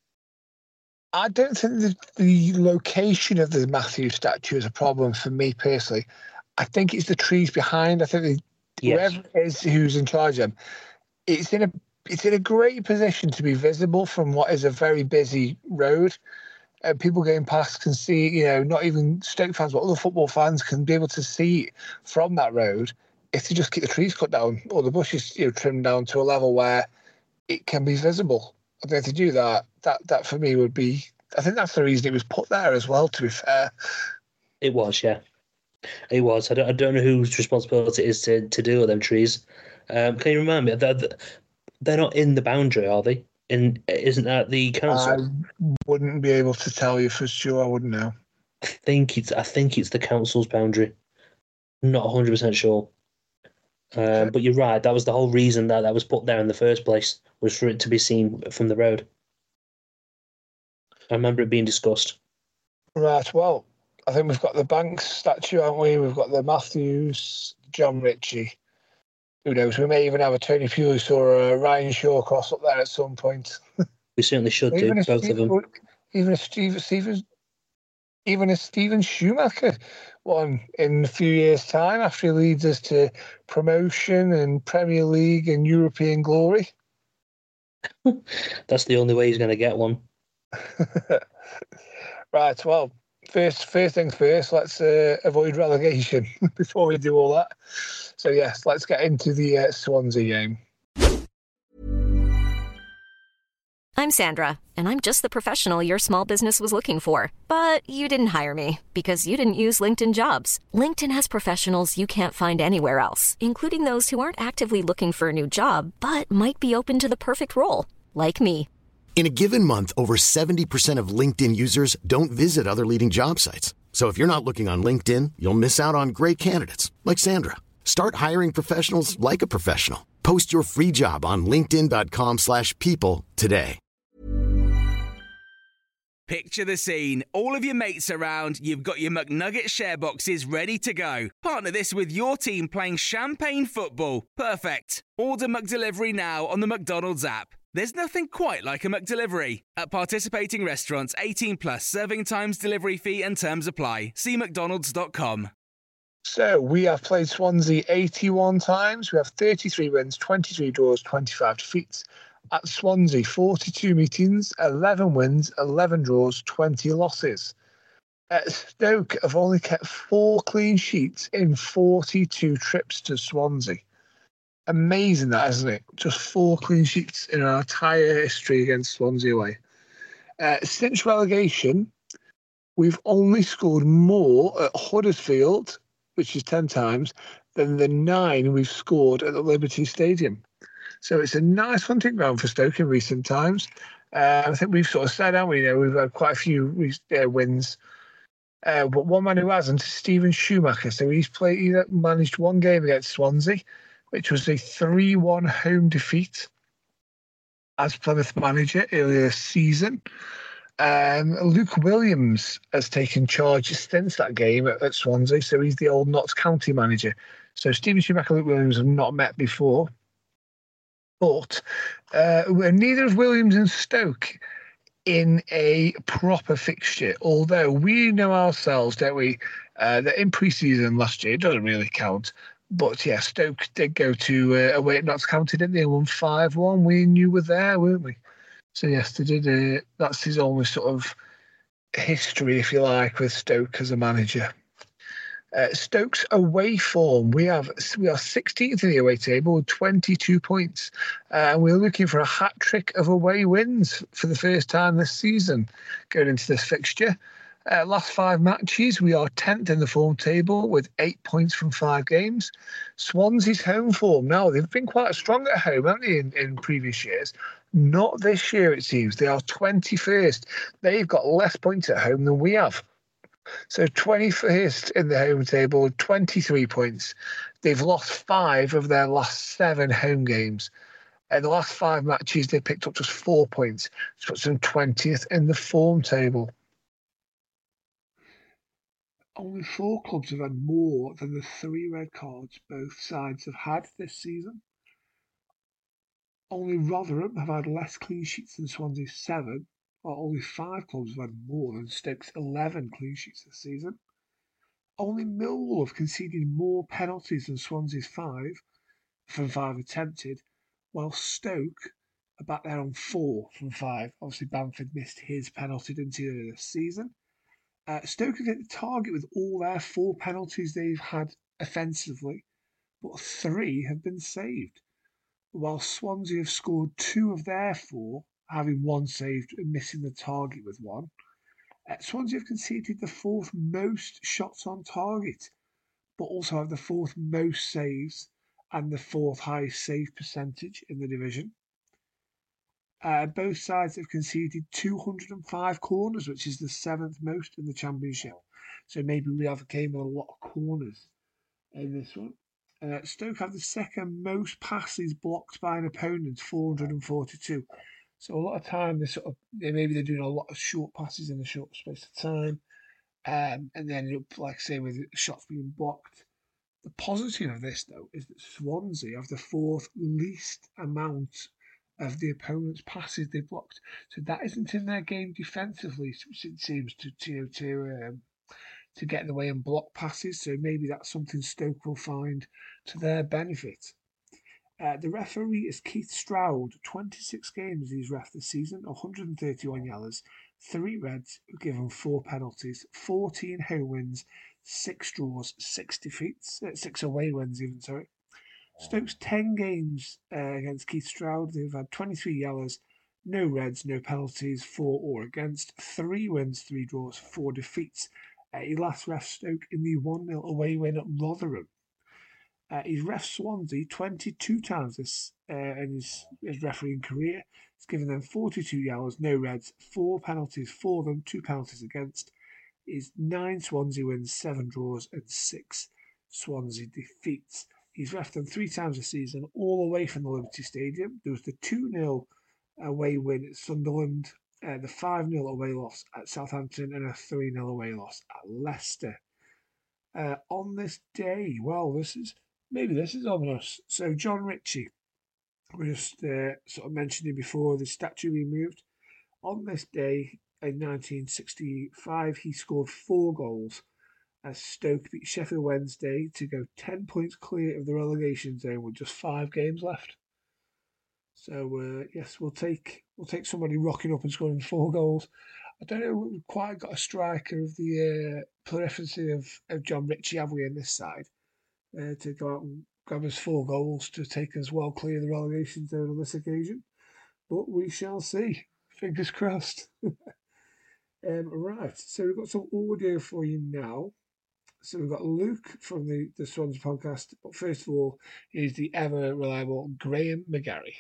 I don't think the, the location of the Matthew statue is a problem for me personally. I think it's the trees behind. I think the, yes. whoever it is who's in charge of them, it's in a it's in a great position to be visible from what is a very busy road. And people getting past can see, you know, not even Stoke fans, but other football fans can be able to see from that road. If they just keep the trees cut down or the bushes, you know, trimmed down to a level where it can be visible. I think if they do that, that that for me would be, I think that's the reason it was put there as well, to be fair. It was, yeah. It was. I don't, I don't know whose responsibility it is to, to deal with them trees. Um, can you remind me? They're, they're not in the boundary, are they? In, isn't that the council? I wouldn't be able to tell you for sure. I wouldn't know. I think it's, I think it's the council's boundary. Not one hundred percent sure. Um, but you're right, that was the whole reason that that was put there in the first place, was for it to be seen from the road. I remember it being discussed. Right, well, I think we've got the Banks statue, haven't we? We've got the Matthews, John Ritchie. Who knows, we may even have a Tony Pulis or a Ryan Shawcross up there at some point. We certainly should do, both Steve, of them. Even a Steve, Stephen, even a Steven Schumacher one in a few years' time after he leads us to promotion and Premier League and European glory. That's the only way he's going to get one. Right, well, first first things first, let's uh, avoid relegation before we do all that. So, yes, let's get into the uh, Swansea game. I'm Sandra, and I'm just the professional your small business was looking for. But you didn't hire me because you didn't use LinkedIn Jobs. LinkedIn has professionals you can't find anywhere else, including those who aren't actively looking for a new job, but might be open to the perfect role, like me. In a given month, over seventy percent of LinkedIn users don't visit other leading job sites. So if you're not looking on LinkedIn, you'll miss out on great candidates like Sandra. Start hiring professionals like a professional. Post your free job on linkedin.com slash people today. Picture the scene. All of your mates around, you've got your McNugget share boxes ready to go. Partner this with your team playing champagne football. Perfect. Order McDelivery now on the McDonald's app. There's nothing quite like a McDelivery. At participating restaurants, eighteen plus, serving times, delivery fee and terms apply. See mcdonalds dot com. So we have played Swansea eighty-one times. We have thirty-three wins, twenty-three draws, twenty-five defeats. At Swansea, forty-two meetings, eleven wins, eleven draws, twenty losses. At Stoke have only kept four clean sheets in forty-two trips to Swansea. Amazing that, isn't it? Just four clean sheets in our entire history against Swansea away. Uh, since relegation, we've only scored more at Huddersfield, which is ten times, than the nine we've scored at the Liberty Stadium. So it's a nice hunting ground for Stoke in recent times. Uh, I think we've sort of said, haven't we? You know, we've had quite a few uh, wins. Uh, but one man who hasn't is Steven Schumacher. So he's played, he managed one game against Swansea, which was a three one home defeat as Plymouth manager earlier this season. Um, Luke Williams has taken charge since that game at, at Swansea, so he's the old Notts County manager. So Steven Schumacher and Luke Williams have not met before. But uh, neither of Williams and Stoke in a proper fixture, although we know ourselves, don't we, uh, that in pre-season last year, it doesn't really count. But yeah, Stoke did go to uh, away at Notts County, didn't they? They won five one. We knew were there, weren't we? So yes, they did. Uh, that's his only sort of history, if you like, with Stoke as a manager. Uh, Stoke's away form, we have we are sixteenth in the away table with twenty-two points, uh, and we're looking for a hat trick of away wins for the first time this season going into this fixture. Uh, last five matches, we are tenth in the form table with eight points from five games. Swansea's home form, now they've been quite strong at home, haven't they, in, in previous years? Not this year, it seems. They are twenty-first. They've got less points at home than we have. So twenty-first in the home table, twenty-three points. They've lost five of their last seven home games. In the last five matches, they picked up just four points, which puts them twentieth in the form table. Only four clubs have had more than the three red cards both sides have had this season. Only Rotherham have had less clean sheets than Swansea's seven, while only five clubs have had more than Stoke's eleven clean sheets this season. Only Millwall have conceded more penalties than Swansea's five, from five attempted, while Stoke are back there on four from five. Obviously, Bamford missed his penalty, didn't he, earlier this season. Uh, Stoke have hit the target with all their four penalties they've had offensively, but three have been saved, while Swansea have scored two of their four, having one saved and missing the target with one. Uh, Swansea have conceded the fourth most shots on target, but also have the fourth most saves and the fourth highest save percentage in the division. Uh, both sides have conceded two hundred five corners, which is the seventh most in the Championship. So maybe we have a game with a lot of corners in this one. Uh, Stoke have the second most passes blocked by an opponent, four hundred forty-two. So a lot of time, they sort of maybe they're doing a lot of short passes in a short space of time, um, and then like say with shots being blocked. The positive of this though is that Swansea have the fourth least amount of the opponent's passes they blocked. So that isn't in their game defensively, it seems, to to to, um, to get in the way and block passes. So maybe that's something Stoke will find to their benefit. Uh, the referee is Keith Stroud. twenty-six games he's ref this season, one hundred thirty-one yellows, three reds, given four penalties, fourteen home wins, six draws, six defeats, uh, six away wins even, sorry. Stoke's ten games uh, against Keith Stroud, they've had twenty-three yellows, no reds, no penalties, four or against, three wins, three draws, four defeats. Uh, he last ref Stoke in the one nil away win at Rotherham. Uh, he's ref Swansea twenty-two times this uh, in his, his refereeing career. He's given them forty-two yellows, no reds, four penalties for them, two penalties against. He's nine Swansea wins, seven draws, and six Swansea defeats. He's refed them three times this season, all away from the Liberty Stadium. There was the two nil away win at Sunderland, uh, the five nil away loss at Southampton, and a three nil away loss at Leicester. Uh, on this day, well, this is maybe this is ominous. So John Ritchie, we just uh, sort of mentioned him before, the statue being moved. On this day in nineteen sixty-five, he scored four goals as Stoke beat Sheffield Wednesday to go ten points clear of the relegation zone with just five games left. So uh, yes, we'll take we'll take somebody rocking up and scoring four goals. I don't know, we've quite got a striker of the uh, plurality of, of John Ritchie, have we, on this side, uh, to go out and grab us four goals to take us well clear of the relegation zone on this occasion. But we shall see. Fingers crossed. um, right, so we've got some audio for you now. So we've got Luke from the, the Swansea podcast. But first of all, here's the ever reliable Graham McGarry.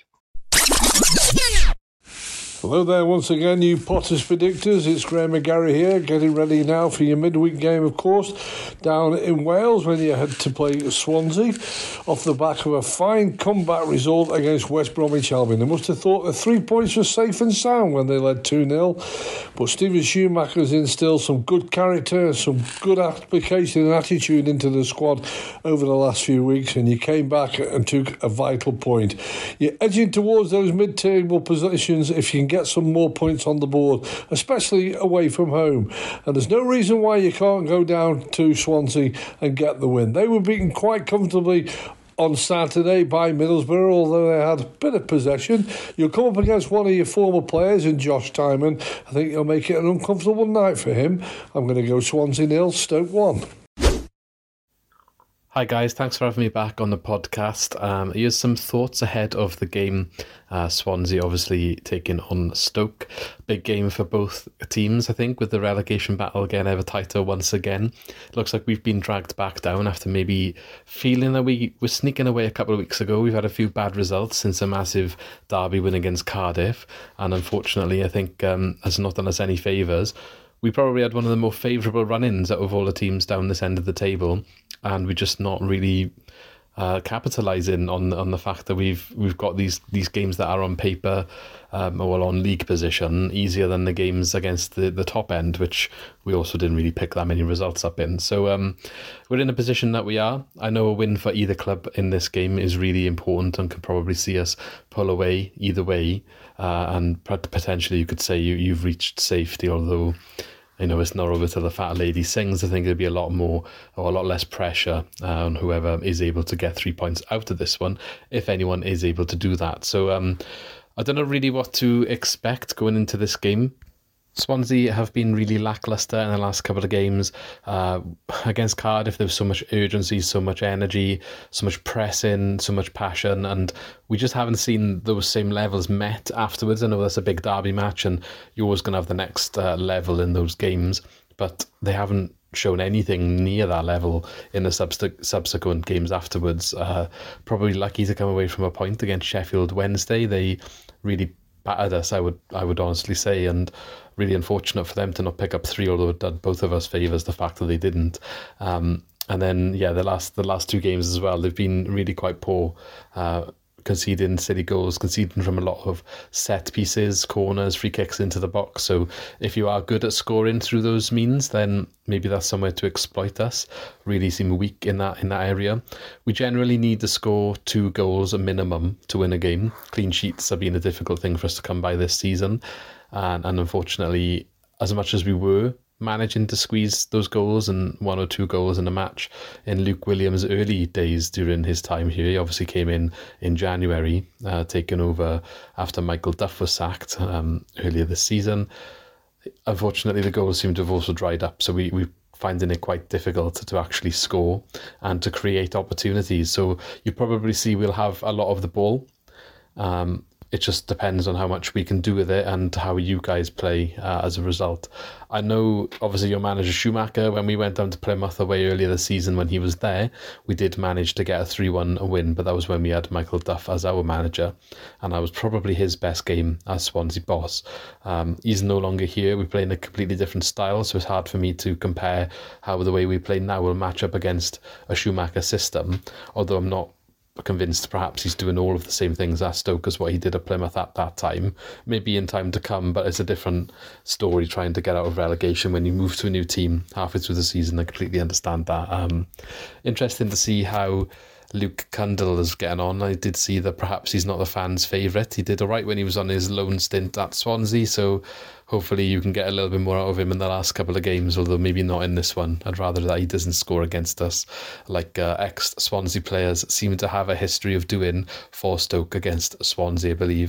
Hello there once again, you Potters predictors. It's Graham McGarry here, getting ready now for your midweek game, of course, down in Wales when you head to play Swansea off the back of a fine comeback result against West Bromwich Albion. They must have thought the three points were safe and sound when they led two nil, but Steven Schumacher's instilled some good character, some good application and attitude into the squad over the last few weeks, and you came back and took a vital point. You're edging towards those mid-table positions if you can get some more points on the board, especially away from home. And there's no reason why you can't go down to Swansea and get the win. They were beaten quite comfortably on Saturday by Middlesbrough, although they had a bit of possession. You'll come up against one of your former players in Josh Tymon. I think you'll make it an uncomfortable night for him. I'm going to go Swansea nil, Stoke one. Hi guys, thanks for having me back on the podcast. Um, here's some thoughts ahead of the game. Uh, Swansea obviously taking on Stoke. Big game for both teams, I think, with the relegation battle getting ever tighter once again. It looks like we've been dragged back down after maybe feeling that we were sneaking away a couple of weeks ago. We've had a few bad results since a massive derby win against Cardiff, and unfortunately I think um, has not done us any favours. We probably had one of the more favourable run-ins out of all the teams down this end of the table, and we're just not really uh, capitalising on on the fact that we've we've got these these games that are on paper um, or on league position easier than the games against the, the top end, which we also didn't really pick that many results up in. So um, we're in a position that we are. I know a win for either club in this game is really important and could probably see us pull away either way. Uh, and potentially you could say you, you've reached safety, although, you know, it's not over till the fat lady sings. I think there'll be a lot more or a lot less pressure uh, on whoever is able to get three points out of this one, if anyone is able to do that. So um, I don't know really what to expect going into this game. Swansea have been really lacklustre in the last couple of games. Uh, against Cardiff, there was so much urgency, so much energy, so much pressing, so much passion, and we just haven't seen those same levels met afterwards. I know that's a big derby match, and you're always going to have the next uh, level in those games, but they haven't shown anything near that level in the subst- subsequent games afterwards. Uh, probably lucky to come away from a point against Sheffield Wednesday. They really battered us, I would I would honestly say, and really unfortunate for them to not pick up three, although it did both of us favours the fact that they didn't. Um, and then yeah, the last the last two games as well, they've been really quite poor. Uh, conceding silly goals, conceding from a lot of set pieces, corners, free kicks into the box. So if you are good at scoring through those means, then maybe that's somewhere to exploit us. Really seem weak in that in that area. We generally need to score two goals a minimum to win a game. Clean sheets have been a difficult thing for us to come by this season, and, and unfortunately, as much as we were managing to squeeze those goals and one or two goals in a match in Luke Williams' early days during his time here. He obviously came in in January, uh, taken over after Michael Duff was sacked um, earlier this season. Unfortunately, the goals seem to have also dried up, so we, we're finding it quite difficult to actually score and to create opportunities. So you probably see we'll have a lot of the ball. Um, It just depends on how much we can do with it and how you guys play uh, as a result. I know, obviously, your manager Schumacher, when we went down to Plymouth away earlier this season when he was there, we did manage to get a three one win, but that was when we had Michael Duff as our manager, and that was probably his best game as Swansea boss. Um, he's no longer here. We play in a completely different style, so it's hard for me to compare how the way we play now will match up against a Schumacher system, although I'm not convinced perhaps he's doing all of the same things at Stoke as what he did at Plymouth at that time. Maybe in time to come, but it's a different story trying to get out of relegation when you move to a new team halfway through the season. I completely understand that. Um, interesting to see how Luke Cundle is getting on. I did see that perhaps he's not the fans' favourite. He did all right when he was on his loan stint at Swansea, so hopefully you can get a little bit more out of him in the last couple of games, although maybe not in this one. I'd rather that he doesn't score against us like uh, ex-Swansea players seem to have a history of doing for Stoke against Swansea, I believe.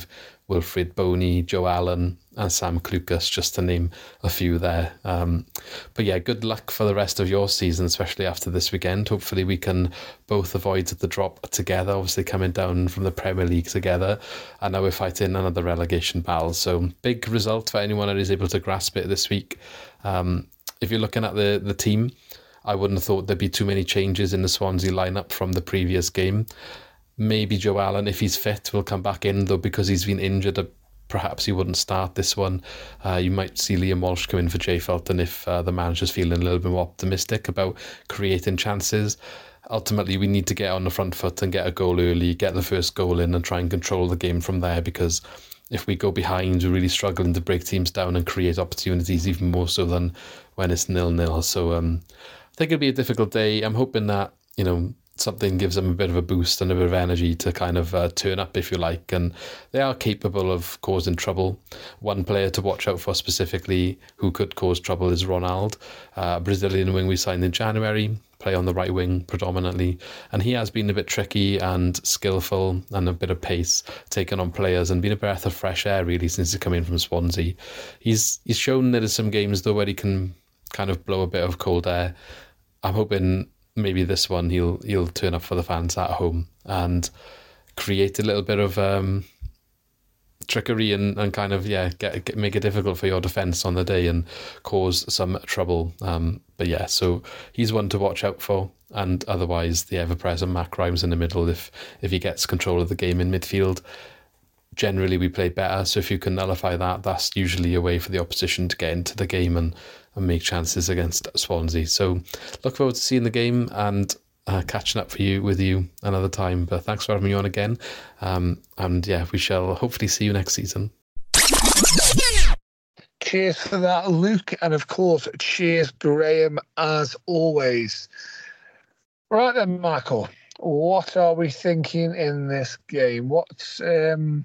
Wilfried Boney, Joe Allen, and Sam Clucas, just to name a few there. Um, but yeah, good luck for the rest of your season, especially after this weekend. Hopefully we can both avoid the drop together, obviously coming down from the Premier League together. And now we're fighting another relegation battle. So big result for anyone that is able to grasp it this week. Um, if you're looking at the, the team, I wouldn't have thought there'd be too many changes in the Swansea lineup from the previous game. Maybe Joe Allen, if he's fit, will come back in, though, because he's been injured. Perhaps he wouldn't start this one. Uh, you might see Liam Walsh come in for Jay Felton if uh, the manager's feeling a little bit more optimistic about creating chances. Ultimately, we need to get on the front foot and get a goal early, get the first goal in and try and control the game from there, because if we go behind, we're really struggling to break teams down and create opportunities, even more so than when it's nil-nil. So um, I think it'll be a difficult day. I'm hoping that, you know, something gives them a bit of a boost and a bit of energy to kind of uh, turn up, if you like. And they are capable of causing trouble. One player to watch out for specifically who could cause trouble is Ronald, uh, Brazilian wing we signed in January, play on the right wing predominantly. And he has been a bit tricky and skillful and a bit of pace, taking on players and been a breath of fresh air really since he's come in from Swansea. He's, he's shown that there's some games though where he can kind of blow a bit of cold air. I'm hoping maybe this one he'll he'll turn up for the fans at home and create a little bit of um, trickery and, and kind of yeah get, get make it difficult for your defence on the day and cause some trouble. Um, but yeah, so he's one to watch out for. And otherwise, the ever-present Matt Grimes in the middle if if he gets control of the game in midfield. Generally, we play better, so if you can nullify that, that's usually a way for the opposition to get into the game and, and make chances against Swansea. So look forward to seeing the game and uh, catching up for you with you another time. But thanks for having me on again. Um, and yeah, we shall hopefully see you next season. Cheers for that, Luke. And of course, cheers, Graham, as always. Right then, Michael, what are we thinking in this game? What's... Um...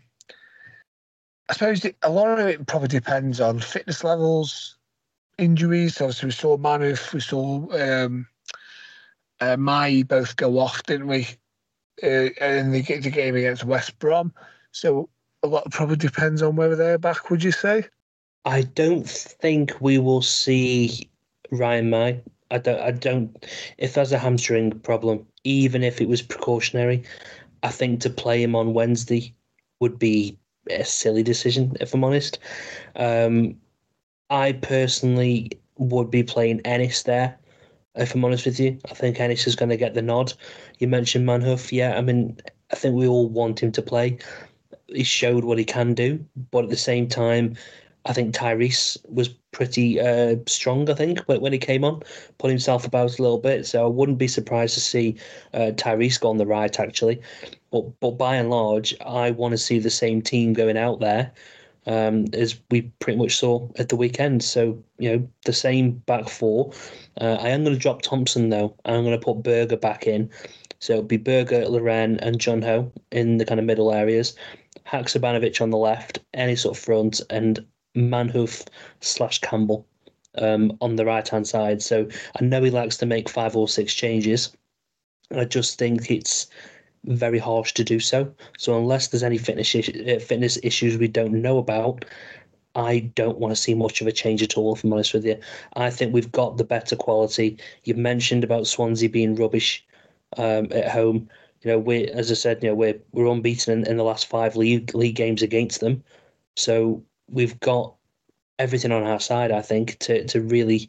I suppose a lot of it probably depends on fitness levels, injuries. Obviously, we saw Manuf, we saw um, uh, Mai both go off, didn't we, uh, in the, the game against West Brom. So a lot probably depends on whether they're back, would you say? I don't think we will see Ryan Mai. I don't. I don't. If there's a hamstring problem, even if it was precautionary, I think to play him on Wednesday would be a silly decision, if I'm honest. Um, I personally would be playing Ennis there, if I'm honest with you. I think Ennis is going to get the nod. You mentioned Manhoef. Yeah, I mean, I think we all want him to play. He showed what he can do, but at the same time, I think Tyrese was pretty uh, strong, I think, when he came on, put himself about a little bit. So I wouldn't be surprised to see uh, Tyrese go on the right, actually. But but by and large, I want to see the same team going out there um, as we pretty much saw at the weekend. So, you know, the same back four. Uh, I am going to drop Thompson, though. I'm going to put Berger back in. So it'll be Berger, Loren and John Ho in the kind of middle areas. Haksabanovic on the left, Ennis up front, and Manhoef slash Campbell um, on the right-hand side. So I know he likes to make five or six changes. And I just think it's very harsh to do so. So unless there's any fitness is- fitness issues we don't know about, I don't want to see much of a change at all, if I'm honest with you. I think we've got the better quality. You've mentioned about Swansea being rubbish um, at home. You know, we, as I said, you know, we're we're unbeaten in, in the last five league league games against them. So we've got everything on our side, I think, to to really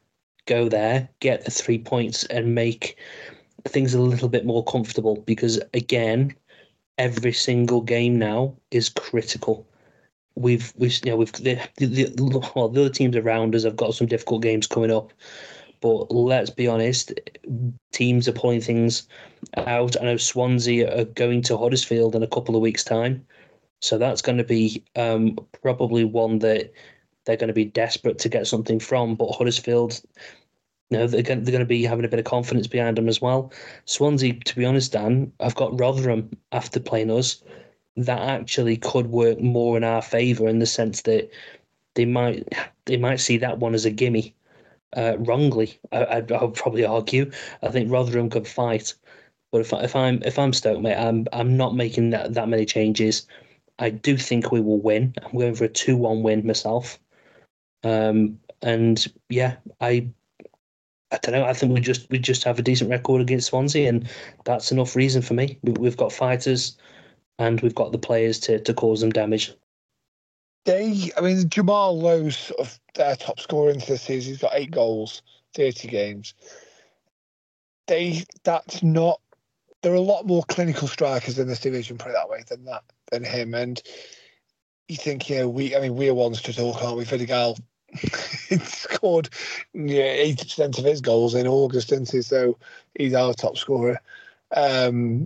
go there, get the three points, and make things a little bit more comfortable. Because again, every single game now is critical. We've we you know we've the, the well the other teams around us have got some difficult games coming up, but let's be honest, teams are pulling things out. I know Swansea are going to Huddersfield in a couple of weeks' time, so that's going to be um, probably one that they're going to be desperate to get something from. But Huddersfield, you know, they're going, they're going to be having a bit of confidence behind them as well. Swansea, to be honest, Dan, I've got Rotherham after playing us. That actually could work more in our favour in the sense that they might they might see that one as a gimme. Uh, wrongly, I, I'd, I would probably argue. I think Rotherham could fight, but if, if I'm if I'm Stoke, mate, I'm I'm not making that, that many changes. I do think we will win. I'm going for a two one win myself. Um, and yeah, I I don't know. I think we just we just have a decent record against Swansea, and that's enough reason for me. We, we've got fighters, and we've got the players to, to cause them damage. They, I mean, Jamal Lowe's sort of their top scorer into this season. He's got eight goals, thirty games. They, that's not. There are a lot more clinical strikers in this division, put it that way, than that than him. And you think, you know, we, I mean, we're ones to talk, aren't we? Vidigal scored yeah, eighty percent of his goals in August, didn't he? So he's our top scorer. Um,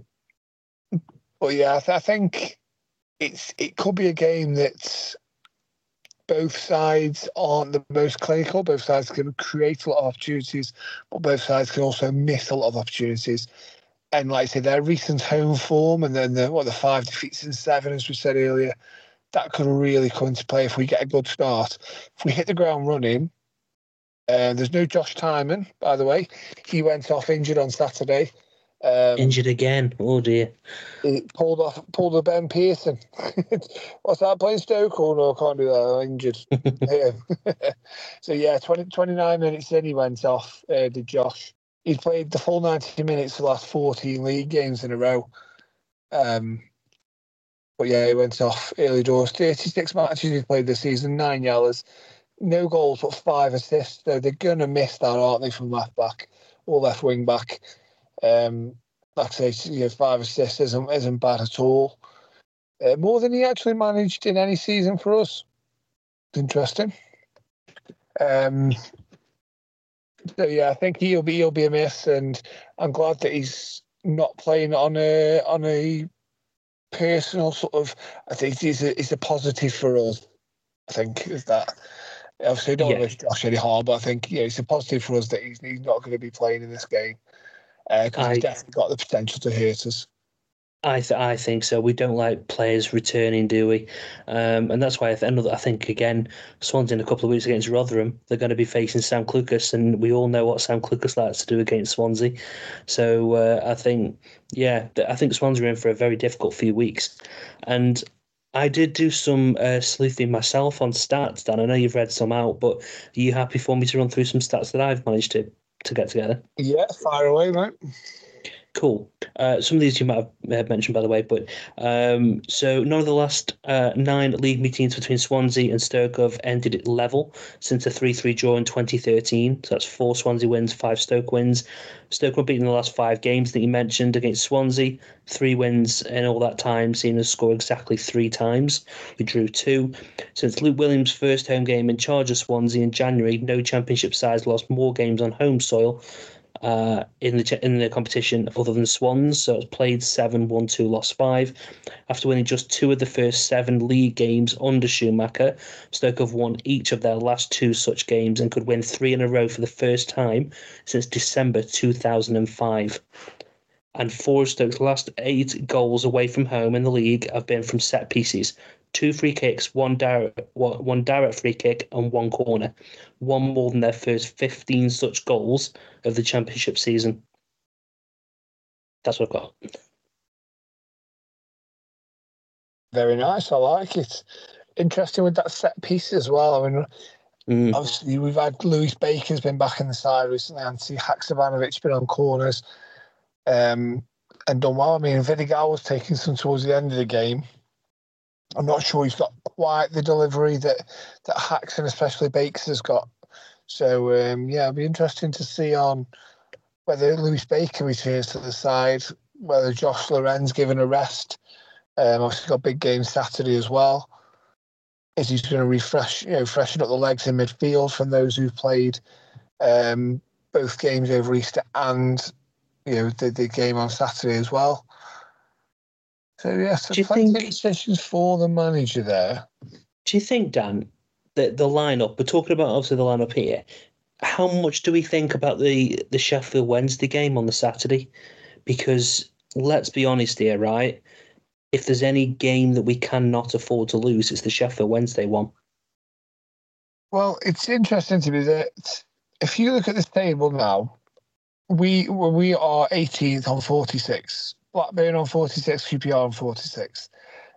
but yeah, I, th- I think it's it could be a game that's both sides aren't the most clinical. Both sides can create a lot of opportunities, but both sides can also miss a lot of opportunities. And like I say, their recent home form and then the, what, the five defeats in seven, as we said earlier, that could really come into play if we get a good start. If we hit the ground running, uh, there's no Josh Tymon, by the way. He went off injured on Saturday. Um, Injured again. Oh dear. He pulled off, pulled a Ben Pearson. What's that, playing Stoke? Oh no, I can't do that. I'm injured. Yeah. So yeah, twenty, twenty-nine minutes in, he went off. Uh, did Josh? He's played the full ninety minutes for the last fourteen league games in a row. Um, but yeah, he went off early doors. thirty-six matches he's played this season, nine yellows, no goals but five assists. So they're gonna miss that, aren't they, from left back or left wing back? Um, like I say, you know, five assists isn't, isn't bad at all. Uh, more than he actually managed in any season for us. Interesting. Um, so yeah, I think he'll be he'll be a miss, and I'm glad that he's not playing on a on a personal sort of. I think he's a, he's a positive for us. I think is that. Obviously, I don't yeah. want to wish Josh any harm, but I think yeah, it's a positive for us that he's, he's not going to be playing in this game. Because uh, he's definitely got the potential to hurt us. I th- I think so. We don't like players returning, do we? Um, and that's why I, th- another, I think, again, Swansea in a couple of weeks against Rotherham, they're going to be facing Sam Clucas, and we all know what Sam Clucas likes to do against Swansea. So uh, I think, yeah, I think Swansea are in for a very difficult few weeks. And I did do some uh, sleuthing myself on stats, Dan. I know you've read some out, but are you happy for me to run through some stats that I've managed to to get together? Yeah, fire away, mate. Cool. Uh, some of these you might have mentioned, by the way, but um, so none of the last uh, nine league meetings between Swansea and Stoke have ended at level since a three three draw in twenty thirteen. So that's four Swansea wins, five Stoke wins. Stoke were beaten in the last five games that you mentioned against Swansea. Three wins in all that time, seeing us score exactly three times. We drew two. Since Luke Williams' first home game in charge of Swansea in January, no championship sides lost more games on home soil Uh, in the in the competition other than Swans. So it's played seven, won two, lost five. After winning just two of the first seven league games under Schumacher, Stoke have won each of their last two such games and could win three in a row for the first time since December two thousand five. And four of Stoke's last eight goals away from home in the league have been from set pieces. Two free kicks, one direct, one direct free kick, and one corner. One more than their first fifteen such goals of the championship season. That's what I've got. Very nice. I like it. Interesting with that set piece as well. I mean, mm. obviously we've had Lewis Baker's been back in the side recently, and see Haksabanovic been on corners um, and done well. I mean, Vidigal was taking some towards the end of the game. I'm not sure he's got quite the delivery that that Hacks and especially Bakes has got. So, um, yeah, it'll be interesting to see on whether Lewis Baker returns to the side, whether Josh Loren's given a rest. Um, obviously got a big game Saturday as well. Is he's going to refresh, you know, freshen up the legs in midfield from those who've played um, both games over Easter and, you know, the, the game on Saturday as well. So, yes, yeah, so plenty of sessions for the manager there. Do you think, Dan, that the lineup, we're talking about obviously the lineup here, how much do we think about the, the Sheffield Wednesday game on the Saturday? Because let's be honest here, right? If there's any game that we cannot afford to lose, it's the Sheffield Wednesday one. Well, it's interesting to me that if you look at this table now, we we are eighteenth on forty-six. Blackburn on forty-six, Q P R on forty-six.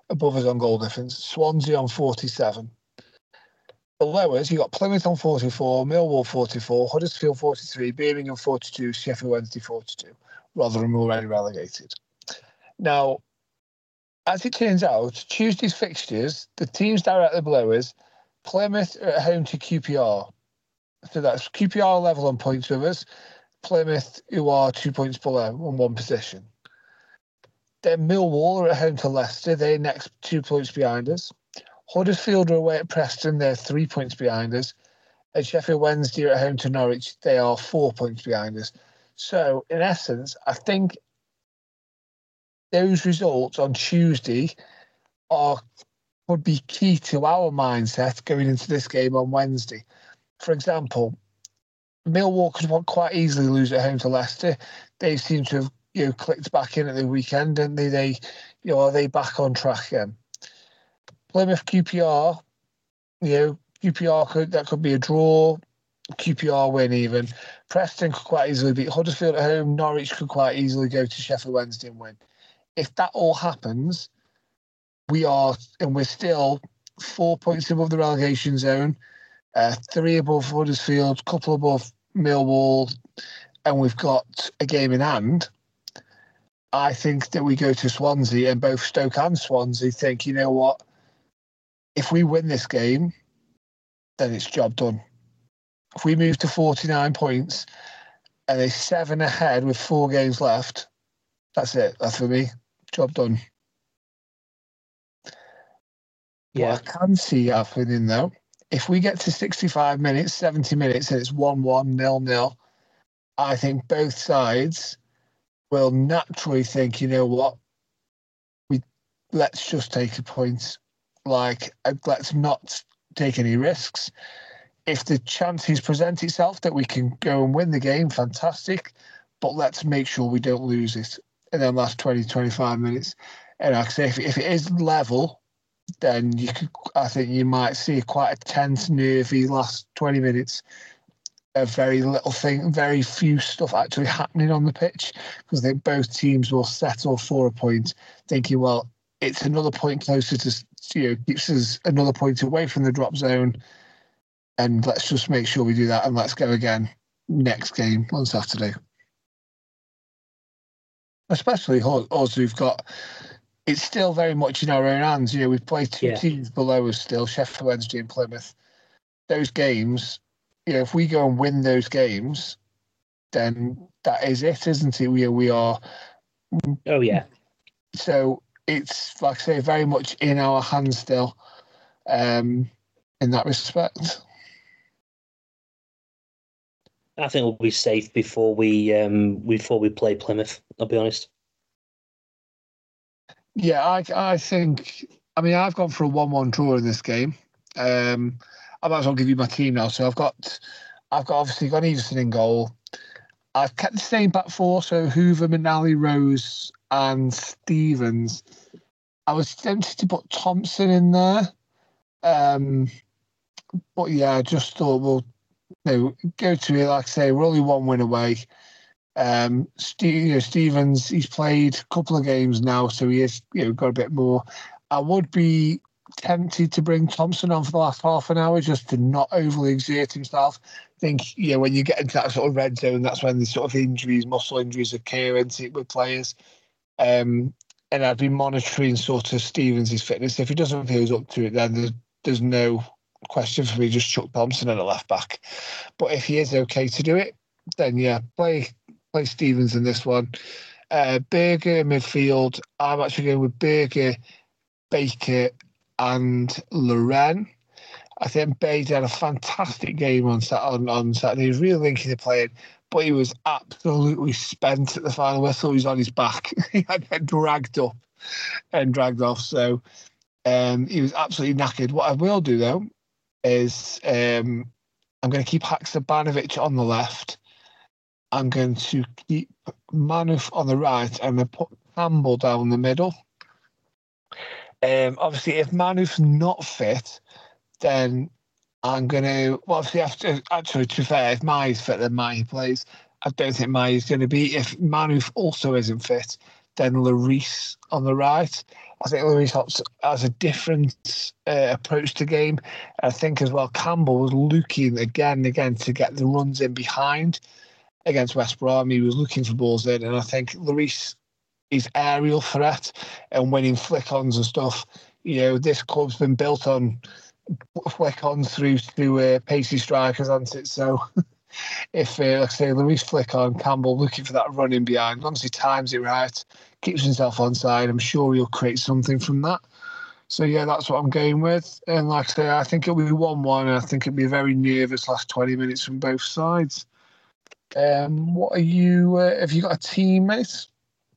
above us on goal difference. Swansea on forty-seven. Below us, you got Plymouth on forty-four, Millwall forty-four, Huddersfield forty-three, Birmingham forty-two, Sheffield Wednesday forty-two. Rotherham already relegated. Now, as it turns out, Tuesday's fixtures, the teams directly below us, Plymouth are at home to Q P R. So that's Q P R level on points with us. Plymouth, who are two points below on one position. Then Millwall are at home to Leicester. They're next two points behind us. Huddersfield are away at Preston. They're three points behind us. And Sheffield Wednesday are at home to Norwich. They are four points behind us. So, in essence, I think those results on Tuesday are would be key to our mindset going into this game on Wednesday. For example, Millwall could quite easily lose at home to Leicester. They seem to have you know, clicked back in at the weekend, didn't they? They, you know, are they back on track again? Plymouth Q P R, you know, Q P R could that could be a draw, Q P R win even. Preston could quite easily beat Huddersfield at home. Norwich could quite easily go to Sheffield Wednesday and win. If that all happens, we are, and we're still four points above the relegation zone, uh, three above Huddersfield, couple above Millwall, and we've got a game in hand. I think that we go to Swansea, and both Stoke and Swansea think, you know what, if we win this game, then it's job done. If we move to forty-nine points and they're seven ahead with four games left, that's it. That's for me. Job done. Yeah. What I can see happening, though, if we get to sixty-five minutes, seventy minutes, and it's one one, nil nil, I think both sides will naturally think, you know what, we let's just take a point. Like, let's not take any risks. If the chances present itself that we can go and win the game, fantastic. But let's make sure we don't lose it in the last twenty, twenty-five minutes. And like I say, if, if it is level, then you could, I think you might see quite a tense, nervy last twenty minutes. A very little thing, very few stuff actually happening on the pitch, because I think both teams will settle for a point, thinking, well, it's another point closer to, you know, keeps us another point away from the drop zone, and let's just make sure we do that, and let's go again next game on Saturday. Especially us, who've got, it's still very much in our own hands. You know, we've played two yeah. teams below us still, Sheffield Wednesday and Plymouth. Those games, you know, if we go and win those games, then that is it, isn't it? We, we are. Oh, yeah. So it's, like I say, very much in our hands still um, in that respect. I think we'll be safe before we um, before we play Plymouth, I'll be honest. Yeah, I, I think, I mean, I've gone for a one one draw in this game. Um, I might as well give you my team now. So I've got, I've got obviously got Everson in goal. I've kept the same back four, so Hoover, Manali, Rose, and Stevens. I was tempted to put Thompson in there, um, but yeah, I just thought we'll you know, go to it. Like I say, we're only one win away. Um, Steve, you know, Stevens, he's played a couple of games now, so he has you know got a bit more. I would be tempted to bring Thompson on for the last half an hour just to not overly exert himself. I think, you know, when you get into that sort of red zone, that's when the sort of injuries, muscle injuries occur into it with players. Um, and I'd be monitoring sort of Stevens' fitness. If he doesn't feel he's up to it, then there's, there's no question for me, just chuck Thompson at a left back. But if he is okay to do it, then yeah, play play Stevens in this one. Uh, Berger midfield, I'm actually going with Berger, Baker, and Loren. I think Bader had a fantastic game on on, on Saturday. He was really linking the playing, but he was absolutely spent at the final whistle. He was on his back. He had been dragged up and dragged off. So um, he was absolutely knackered. What I will do, though, is um, I'm going to keep Haksabanovic on the left. I'm going to keep Manuf on the right. I'm going to put Campbell down the middle. Um, obviously, if Manuf's not fit, then I'm going to... Well, obviously, after, actually, to be fair, if Mai's fit, then Mai plays. I don't think Mai is going to be. If Manuf also isn't fit, then Lloris on the right. I think Lloris has a different uh, approach to the game. I think as well Campbell was looking again and again to get the runs in behind against West Brom. He was looking for balls in, and I think Lloris is aerial threat and winning flick-ons and stuff. You know, this club's been built on flick-ons through to uh, pacey strikers, hasn't it? So if, uh, like I say, Lloris flick on, Campbell looking for that running behind, once he times it right, keeps himself onside, I'm sure he'll create something from that. So, yeah, that's what I'm going with. And like I say, I think it'll be one one, and I think it'll be a very nervous last twenty minutes from both sides. Um, what are you, uh, have you got a team, mate?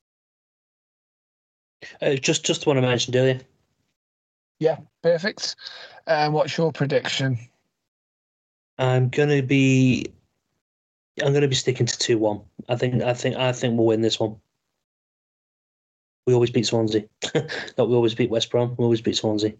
Uh, just, just the one I mentioned earlier. Yeah, perfect. Um, what's your prediction? I'm gonna be, I'm gonna be sticking to two one. I think, I think, I think we'll win this one. We always beat Swansea. No, we always beat West Brom. We always beat Swansea.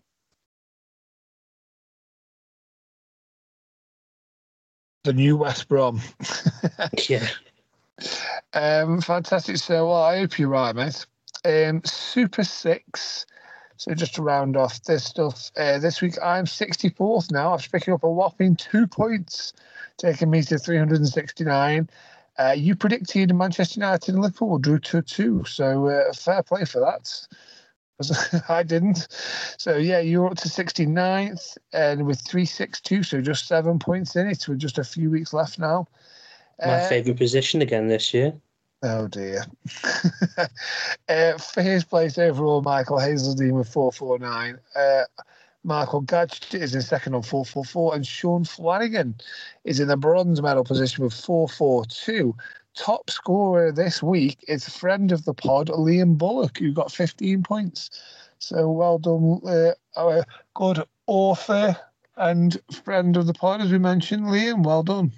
The new West Brom. Yeah. Um, fantastic. So, well, I hope you're right, mate. Um, Super Six. So just to round off this stuff, uh, this week I'm sixty-fourth now. I've picking up a whopping two points, taking me to three hundred sixty-nine. Uh, you predicted Manchester United and Liverpool drew two two, so uh, fair play for that. I didn't. So, yeah, you're up to sixty-ninth and with three sixty-two, so just seven points in it with just a few weeks left now. My uh, favourite position again this year. Oh, dear. uh, for his place overall, Michael Hazeldean with four forty-nine. Uh, Michael Gadget is in second on four forty-four, and Sean Flanagan is in the bronze medal position with four forty-two. Top scorer this week is a friend of the pod, Liam Bullock, who got fifteen points. So well done, uh, our good author and friend of the pod, as we mentioned, Liam. Well done.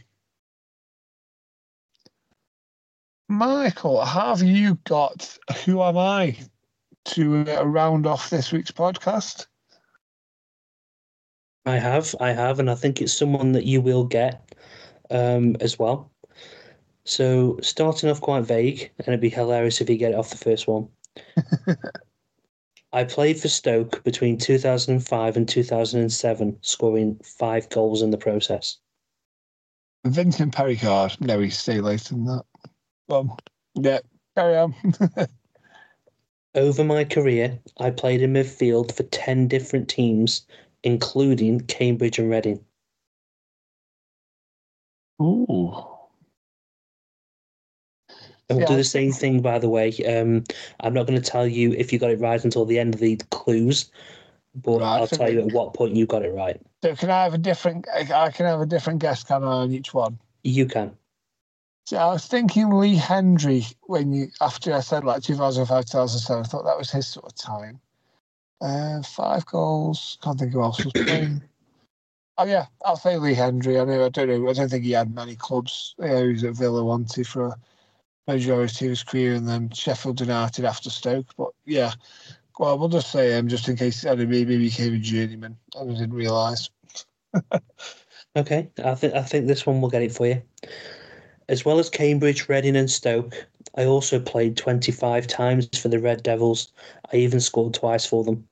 Michael, have you got Who Am I to uh, round off this week's podcast? I have, I have, and I think it's someone that you will get um, as well. So, starting off quite vague, and it'd be hilarious if you get it off the first one. I played for Stoke between two thousand five and two thousand seven, scoring five goals in the process. Vincent Perricard. No, he's stay later than that. Well, yeah, carry on. Over my career, I played in midfield for ten different teams, including Cambridge and Reading. Ooh. And we'll Yeah, do I the same thing, by the way. Um, I'm not going to tell you if you got it right until the end of the clues, but Right, I'll so tell you we- at what point you got it right. So can I have a different? I can have a different guess, can I, on each one? You can. So I was thinking Lee Hendry when you after I said like two thousand five, two thousand seven. I thought that was his sort of time. Uh, five goals. Can't think who else was playing. Oh yeah, I'll say Lee Hendry. I know. I don't know. I don't think he had many clubs. You know, he was at Villa Wanty for a majority of his career, and then Sheffield United after Stoke. But yeah, well, we'll just say him just in case. I don't know, maybe he became a journeyman and I didn't realise. Okay, I think I think this one will get it for you. As well as Cambridge, Reading and Stoke, I also played twenty-five times for the Red Devils. I even scored twice for them.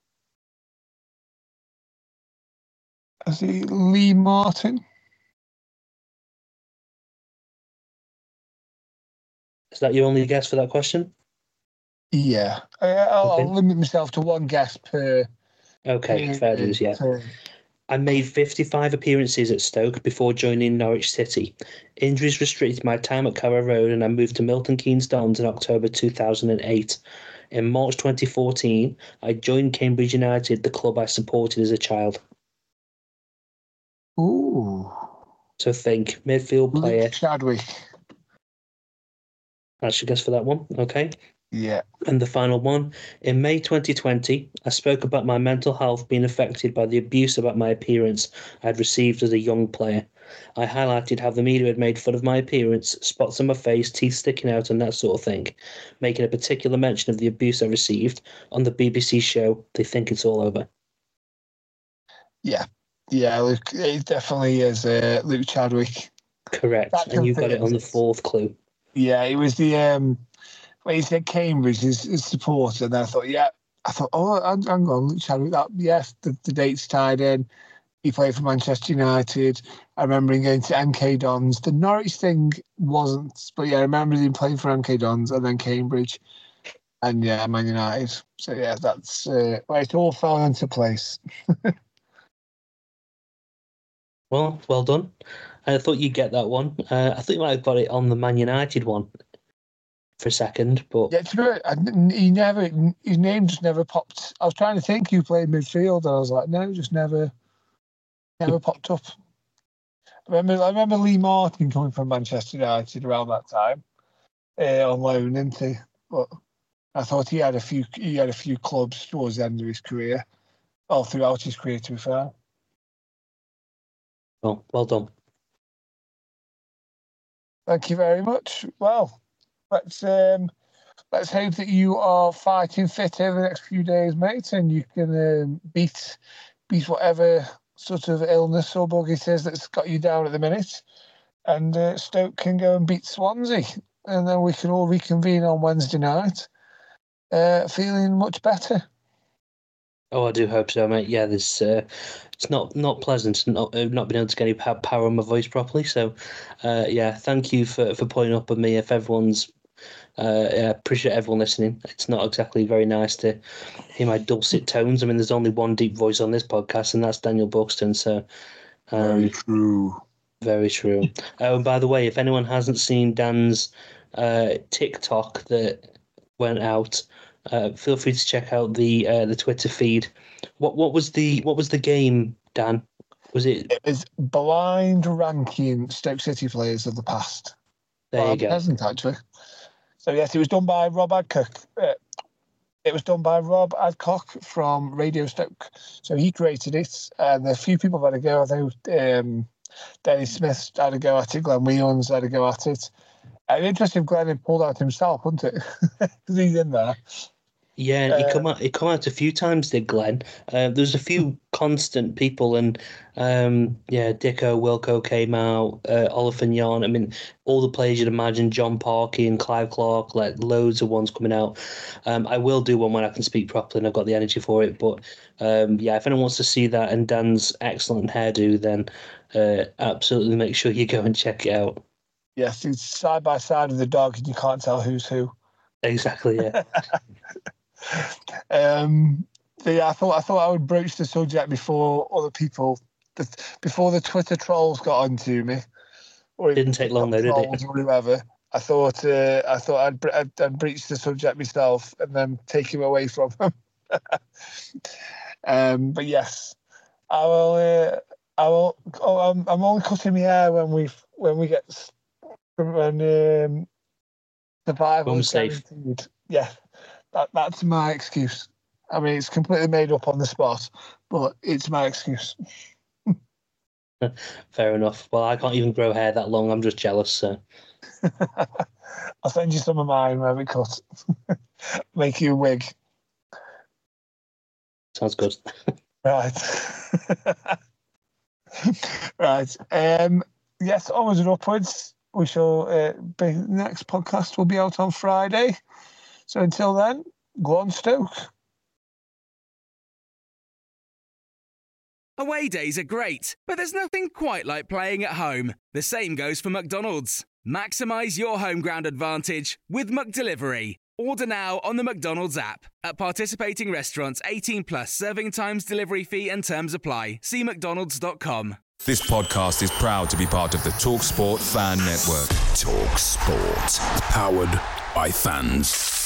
Is he Lee Martin? Is that your only guess for that question? Yeah, I, I'll, Okay. I'll limit myself to one guess per. Okay, per- fair dues, yeah. per- I made fifty-five appearances at Stoke before joining Norwich City. Injuries restricted my time at Carrow Road and I moved to Milton Keynes Dons in October two thousand eight. In March twenty fourteen, I joined Cambridge United, the club I supported as a child. Ooh, So think, midfield player. Luke Chadwick. That's your guess for that one, okay? Yeah. And the final one, in May twenty twenty, I spoke about my mental health being affected by the abuse about my appearance I had received as a young player. I highlighted how the media had made fun of my appearance, spots on my face, teeth sticking out and that sort of thing, making a particular mention of the abuse I received on the B B C show They Think It's All Over. Yeah. Yeah, Luke, it definitely is uh, Luke Chadwick. Correct, That and you got it on the confirms it. fourth clue. Yeah, it was the um, when he said Cambridge is, is supporter, and I thought, yeah, I thought, oh, hang on, shall we? That, yes, the, the date's tied in. He played for Manchester United. I remember him going to M K Dons. The Norwich thing wasn't, but yeah, I remember him playing for M K Dons and then Cambridge, and yeah, Man United. So yeah, that's uh, where it all fell into place. Well, well done. I thought you'd get that one. Uh, I thought you might have got it on the Man United one for a second, but yeah, to be honest, he never, his name just never popped. I was trying to think who played midfield, and I was like, no, just never, never popped up. I remember, I remember Lee Martin coming from Manchester United around that time uh, on loan, didn't he? But I thought he had a few, he had a few clubs towards the end of his career, all throughout his career, to be fair. Well, well done. Thank you very much. Well, let's um, let's hope that you are fighting fit over the next few days, mate, and you can um, beat beat whatever sort of illness or bug it is that's got you down at the minute. And uh, Stoke can go and beat Swansea, and then we can all reconvene on Wednesday night, uh, feeling much better. Oh, I do hope so, mate. Yeah, there's uh, it's not not pleasant not uh, not being able to get any power on my voice properly. So, uh, yeah, thank you for, for putting up with me. If everyone's, uh, yeah, appreciate everyone listening. It's not exactly very nice to hear my dulcet tones. I mean, there's only one deep voice on this podcast, and that's Daniel Buxton. So, um, very true, very true. Oh, and by the way, if anyone hasn't seen Dan's uh, TikTok that went out. Uh, feel free to check out the uh, the Twitter feed. What what was the what was the game, Dan? Was it? It was blind ranking Stoke City players of the past. There well, you go. Present, actually. So yes, it was done by Rob Adcock. Uh, it was done by Rob Adcock from Radio Stoke. So he created it, and a few people had a go. I think um, Dennis Smith had a go at it. Glenn Whelan's had a go at it. It'd be interesting if Glenn had pulled out himself, wouldn't it? Because he's in there. Yeah, and uh, he come out. He come out a few times, did Glenn? Uh, There's a few constant people, and um, yeah, Dicko, Wilco came out. Uh, Oliver Yarn. I mean, all the players you'd imagine. John Parkey and Clive Clark, like loads of ones coming out. Um, I will do one when I can speak properly and I've got the energy for it. But um, yeah, if anyone wants to see that and Dan's excellent hairdo, then uh, absolutely make sure you go and check it out. Yes, it's side by side with the dog, and you can't tell who's who. Exactly. Yeah. um, but yeah, I thought I thought I would broach the subject before other people, before the Twitter trolls got onto me. Or didn't take long though, did it? Or whoever. I thought uh, I thought I'd, I'd I'd breach the subject myself and then take him away from him. um, but yes, I will. Uh, I will. Oh, I'm, I'm only cutting my hair when we when we get. When um, survival is guaranteed. Yeah, that, that's my excuse. I mean, it's completely made up on the spot, but it's my excuse. Fair enough. Well, I can't even grow hair that long. I'm just jealous, so. I'll send you some of mine when we cut. Make you a wig. Sounds good. Right. Right. Um, yes, onwards and upwards. We shall uh, be, the next podcast will be out on Friday. So until then, go on Stoke. Away days are great, but there's nothing quite like playing at home. The same goes for McDonald's. Maximise your home ground advantage with McDelivery. Order now on the McDonald's app. At participating restaurants, eighteen plus, serving times, delivery fee and terms apply. See mcdonalds dot com. This podcast is proud to be part of the TalkSport Fan Network. TalkSport. Powered by fans.